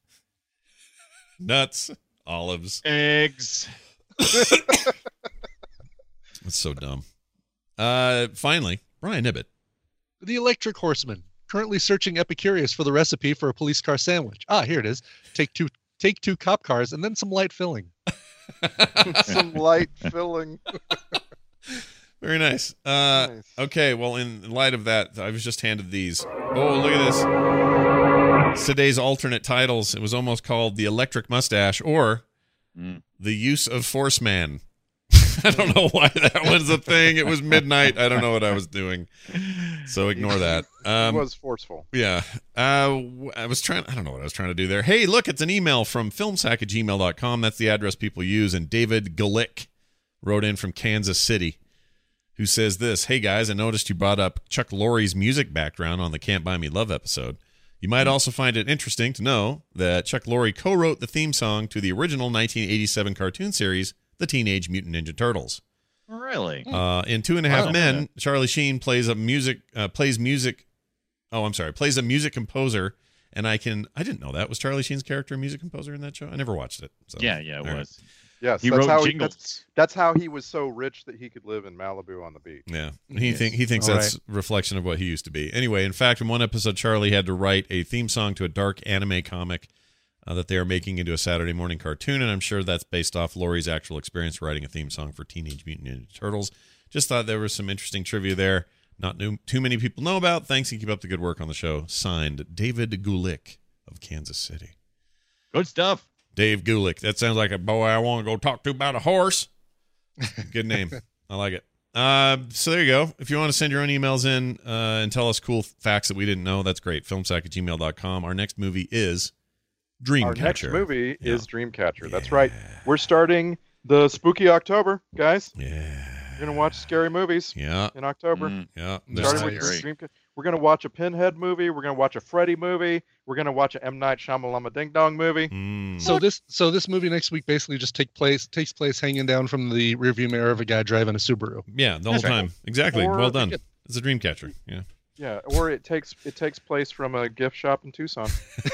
Nuts, olives. eggs. That's so dumb. Uh, finally, Brian Ibbett. The Electric Horseman. Currently searching Epicurious for the recipe for a police car sandwich. Ah, here it is. Take two take two cop cars and then some light filling. Some light filling. Very nice. Uh, Nice. Okay, well, in light of that, I was just handed these. Oh, look at this. Today's alternate titles. It was almost called The Electric Mustache or Mm. The Use of Force Man. I don't know why that was a thing. It was midnight. I don't know what I was doing. So ignore that. Um, it was forceful. Yeah. Uh, I was trying, I don't know what I was trying to do there. Hey, look, it's an email from filmsack at gmail dot com. That's the address people use. And David Galick wrote in from Kansas City, who says this: Hey guys, I noticed you brought up Chuck Lorre's music background on the Can't Buy Me Love episode. You might also find it interesting to know that Chuck Lorre co-wrote the theme song to the original nineteen eighty-seven cartoon series the Teenage Mutant Ninja Turtles. Really? Uh, in Two and a Half Wow. Men, Charlie Sheen plays a music uh, plays music. Oh, I'm sorry, plays a music composer, and I can I didn't know that was Charlie Sheen's character, a music composer in that show. I never watched it. So. Yeah, yeah, it All was. Yes, He that's wrote how he, jingles. that's, that's how he was so rich that he could live in Malibu on the beach. Yeah, he Yes. think he thinks All that's a reflection of what he used to be. Anyway, in fact, in one episode, Charlie had to write a theme song to a dark anime comic uh, that they are making into a Saturday morning cartoon, and I'm sure that's based off Laurie's actual experience writing a theme song for Teenage Mutant Ninja Turtles. Just thought there was some interesting trivia there. Not new, too many people know about. Thanks and keep up the good work on the show. Signed, David Gulick of Kansas City. Good stuff. Dave Gulick. That sounds like a boy I want to go talk to about a horse. Good name. I like it. Uh, so there you go. If you want to send your own emails in uh, and tell us cool facts that we didn't know, that's great. filmsack at gmail dot com. Our next movie is Dreamcatcher. Our next movie Yeah. is Dreamcatcher. That's right. We're starting the spooky October, guys. Yeah. We're gonna watch scary movies Yeah. in October. Mm. Yeah. Starting with Scary. Dreamcatcher. We're gonna watch a Pinhead movie. We're gonna watch a Freddy movie. We're gonna watch a M Night Shyamalama Ding Dong movie. Mm. So this so this movie next week basically just take place takes place hanging down from the rearview mirror of a guy driving a Subaru. Yeah, the whole That's right. time. Exactly. Or- well done. It's a Dreamcatcher. Yeah. Yeah, or it takes it takes place from a gift shop in Tucson.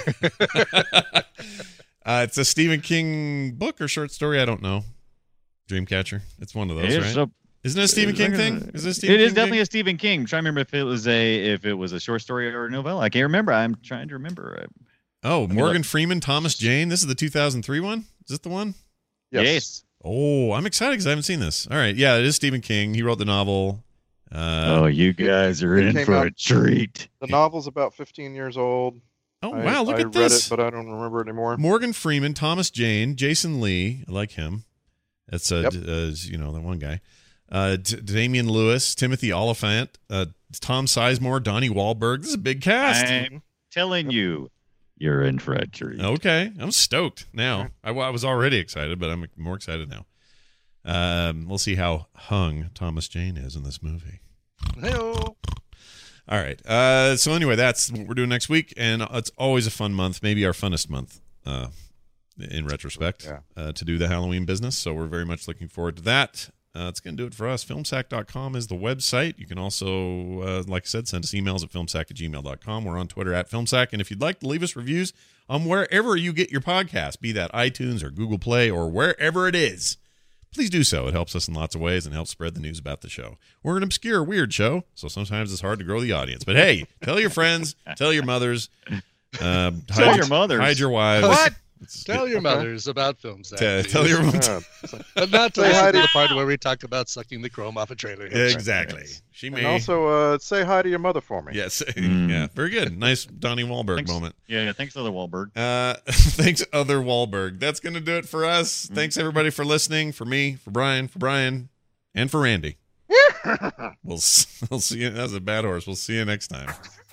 uh, it's a Stephen King book or short story. I don't know. Dreamcatcher. It's one of those, It's right? a- Isn't it a Stephen King thing? Is it a Stephen It King is definitely thing? a Stephen King. I'm trying to remember if it was a if it was a short story or a novella. I can't remember. I'm trying to remember. Oh, me Morgan look. Freeman, Thomas Jane. This is the two thousand three one? Is this the one? Yes. Yes. Oh, I'm excited because I haven't seen this. All right. Yeah, it is Stephen King. He wrote the novel. Uh, oh, you guys are It in came for out- a treat. The novel's about fifteen years old. oh, I, wow. Look I at read this. it, but I don't remember it anymore. Morgan Freeman, Thomas Jane, Jason Lee. I like him. That's, uh, Yep. d- uh, you know, that one guy. Uh, D- Damian Lewis, Timothy Oliphant, uh, Tom Sizemore, Donnie Wahlberg. This is a big cast. I'm telling you, you're in for a treat. Okay, I'm stoked now. I, I was already excited, but I'm more excited now. Um, we'll see how hung Thomas Jane is in this movie. Hey-o. All right. Uh, so anyway, that's what we're doing next week, and it's always a fun month, maybe our funnest month, uh, in retrospect, Yeah. uh, to do the Halloween business. So we're very much looking forward to that. Uh, it's going to do it for us. filmsack dot com is the website. You can also, uh, like I said, send us emails at filmsack at gmail dot com. We're on Twitter at filmsack. And if you'd like to leave us reviews on wherever you get your podcast, be that iTunes or Google Play or wherever it is, please do so. It helps us in lots of ways and helps spread the news about the show. We're an obscure, weird show, so sometimes it's hard to grow the audience. But hey, tell your friends, tell your mothers. Uh, Tell hide, your mothers. Hide your wives. What? It's- Tell your mothers about films. Tell- tell your mothers. Yeah. But not to Say listen hi to to- the part where we talk about sucking the chrome off a trailer. Yeah, exactly. She And may. also, uh, say hi to your mother for me. Yes. Mm. Yeah. Very good. Nice Donnie Wahlberg Thanks. moment. Yeah, yeah. Thanks, Other Wahlberg. Uh, thanks, Other Wahlberg. That's going to do it for us. Mm. Thanks, everybody, for listening. For me, for Brian, for Brian, and for Randy. we'll, s- we'll see you. That was a bad horse. We'll see you next time.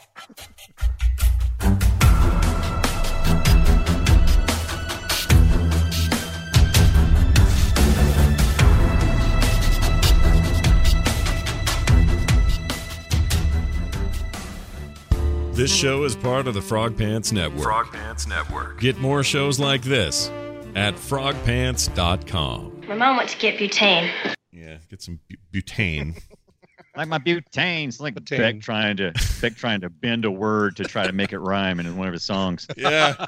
This show is part of the Frog Pants Network. Frog Pants Network. Get more shows like this at frog pants dot com. My mom went to get butane. Yeah, get some bu- butane. Like my butane. It's like Butane. Beck trying to Beck trying to bend a word to try to make it rhyme in one of his songs. Yeah.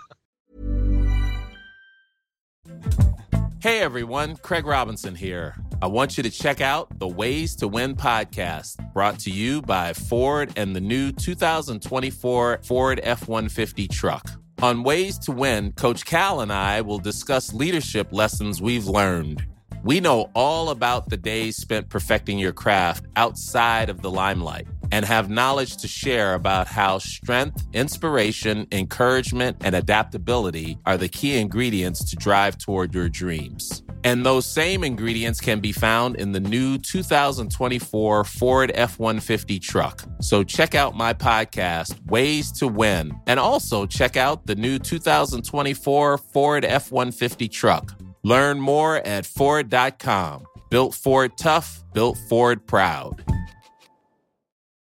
Hey everyone, Craig Robinson here. I want you to check out the Ways to Win podcast, brought to you by Ford and the new two thousand twenty-four Ford F one fifty truck. On Ways to Win, Coach Cal and I will discuss leadership lessons we've learned. We know all about the days spent perfecting your craft outside of the limelight and have knowledge to share about how strength, inspiration, encouragement, and adaptability are the key ingredients to drive toward your dreams. And those same ingredients can be found in the new two thousand twenty-four Ford F one fifty truck. So check out my podcast, Ways to Win, and also check out the new two thousand twenty-four Ford F one fifty truck. Learn more at Ford dot com. Built Ford tough, built Ford proud.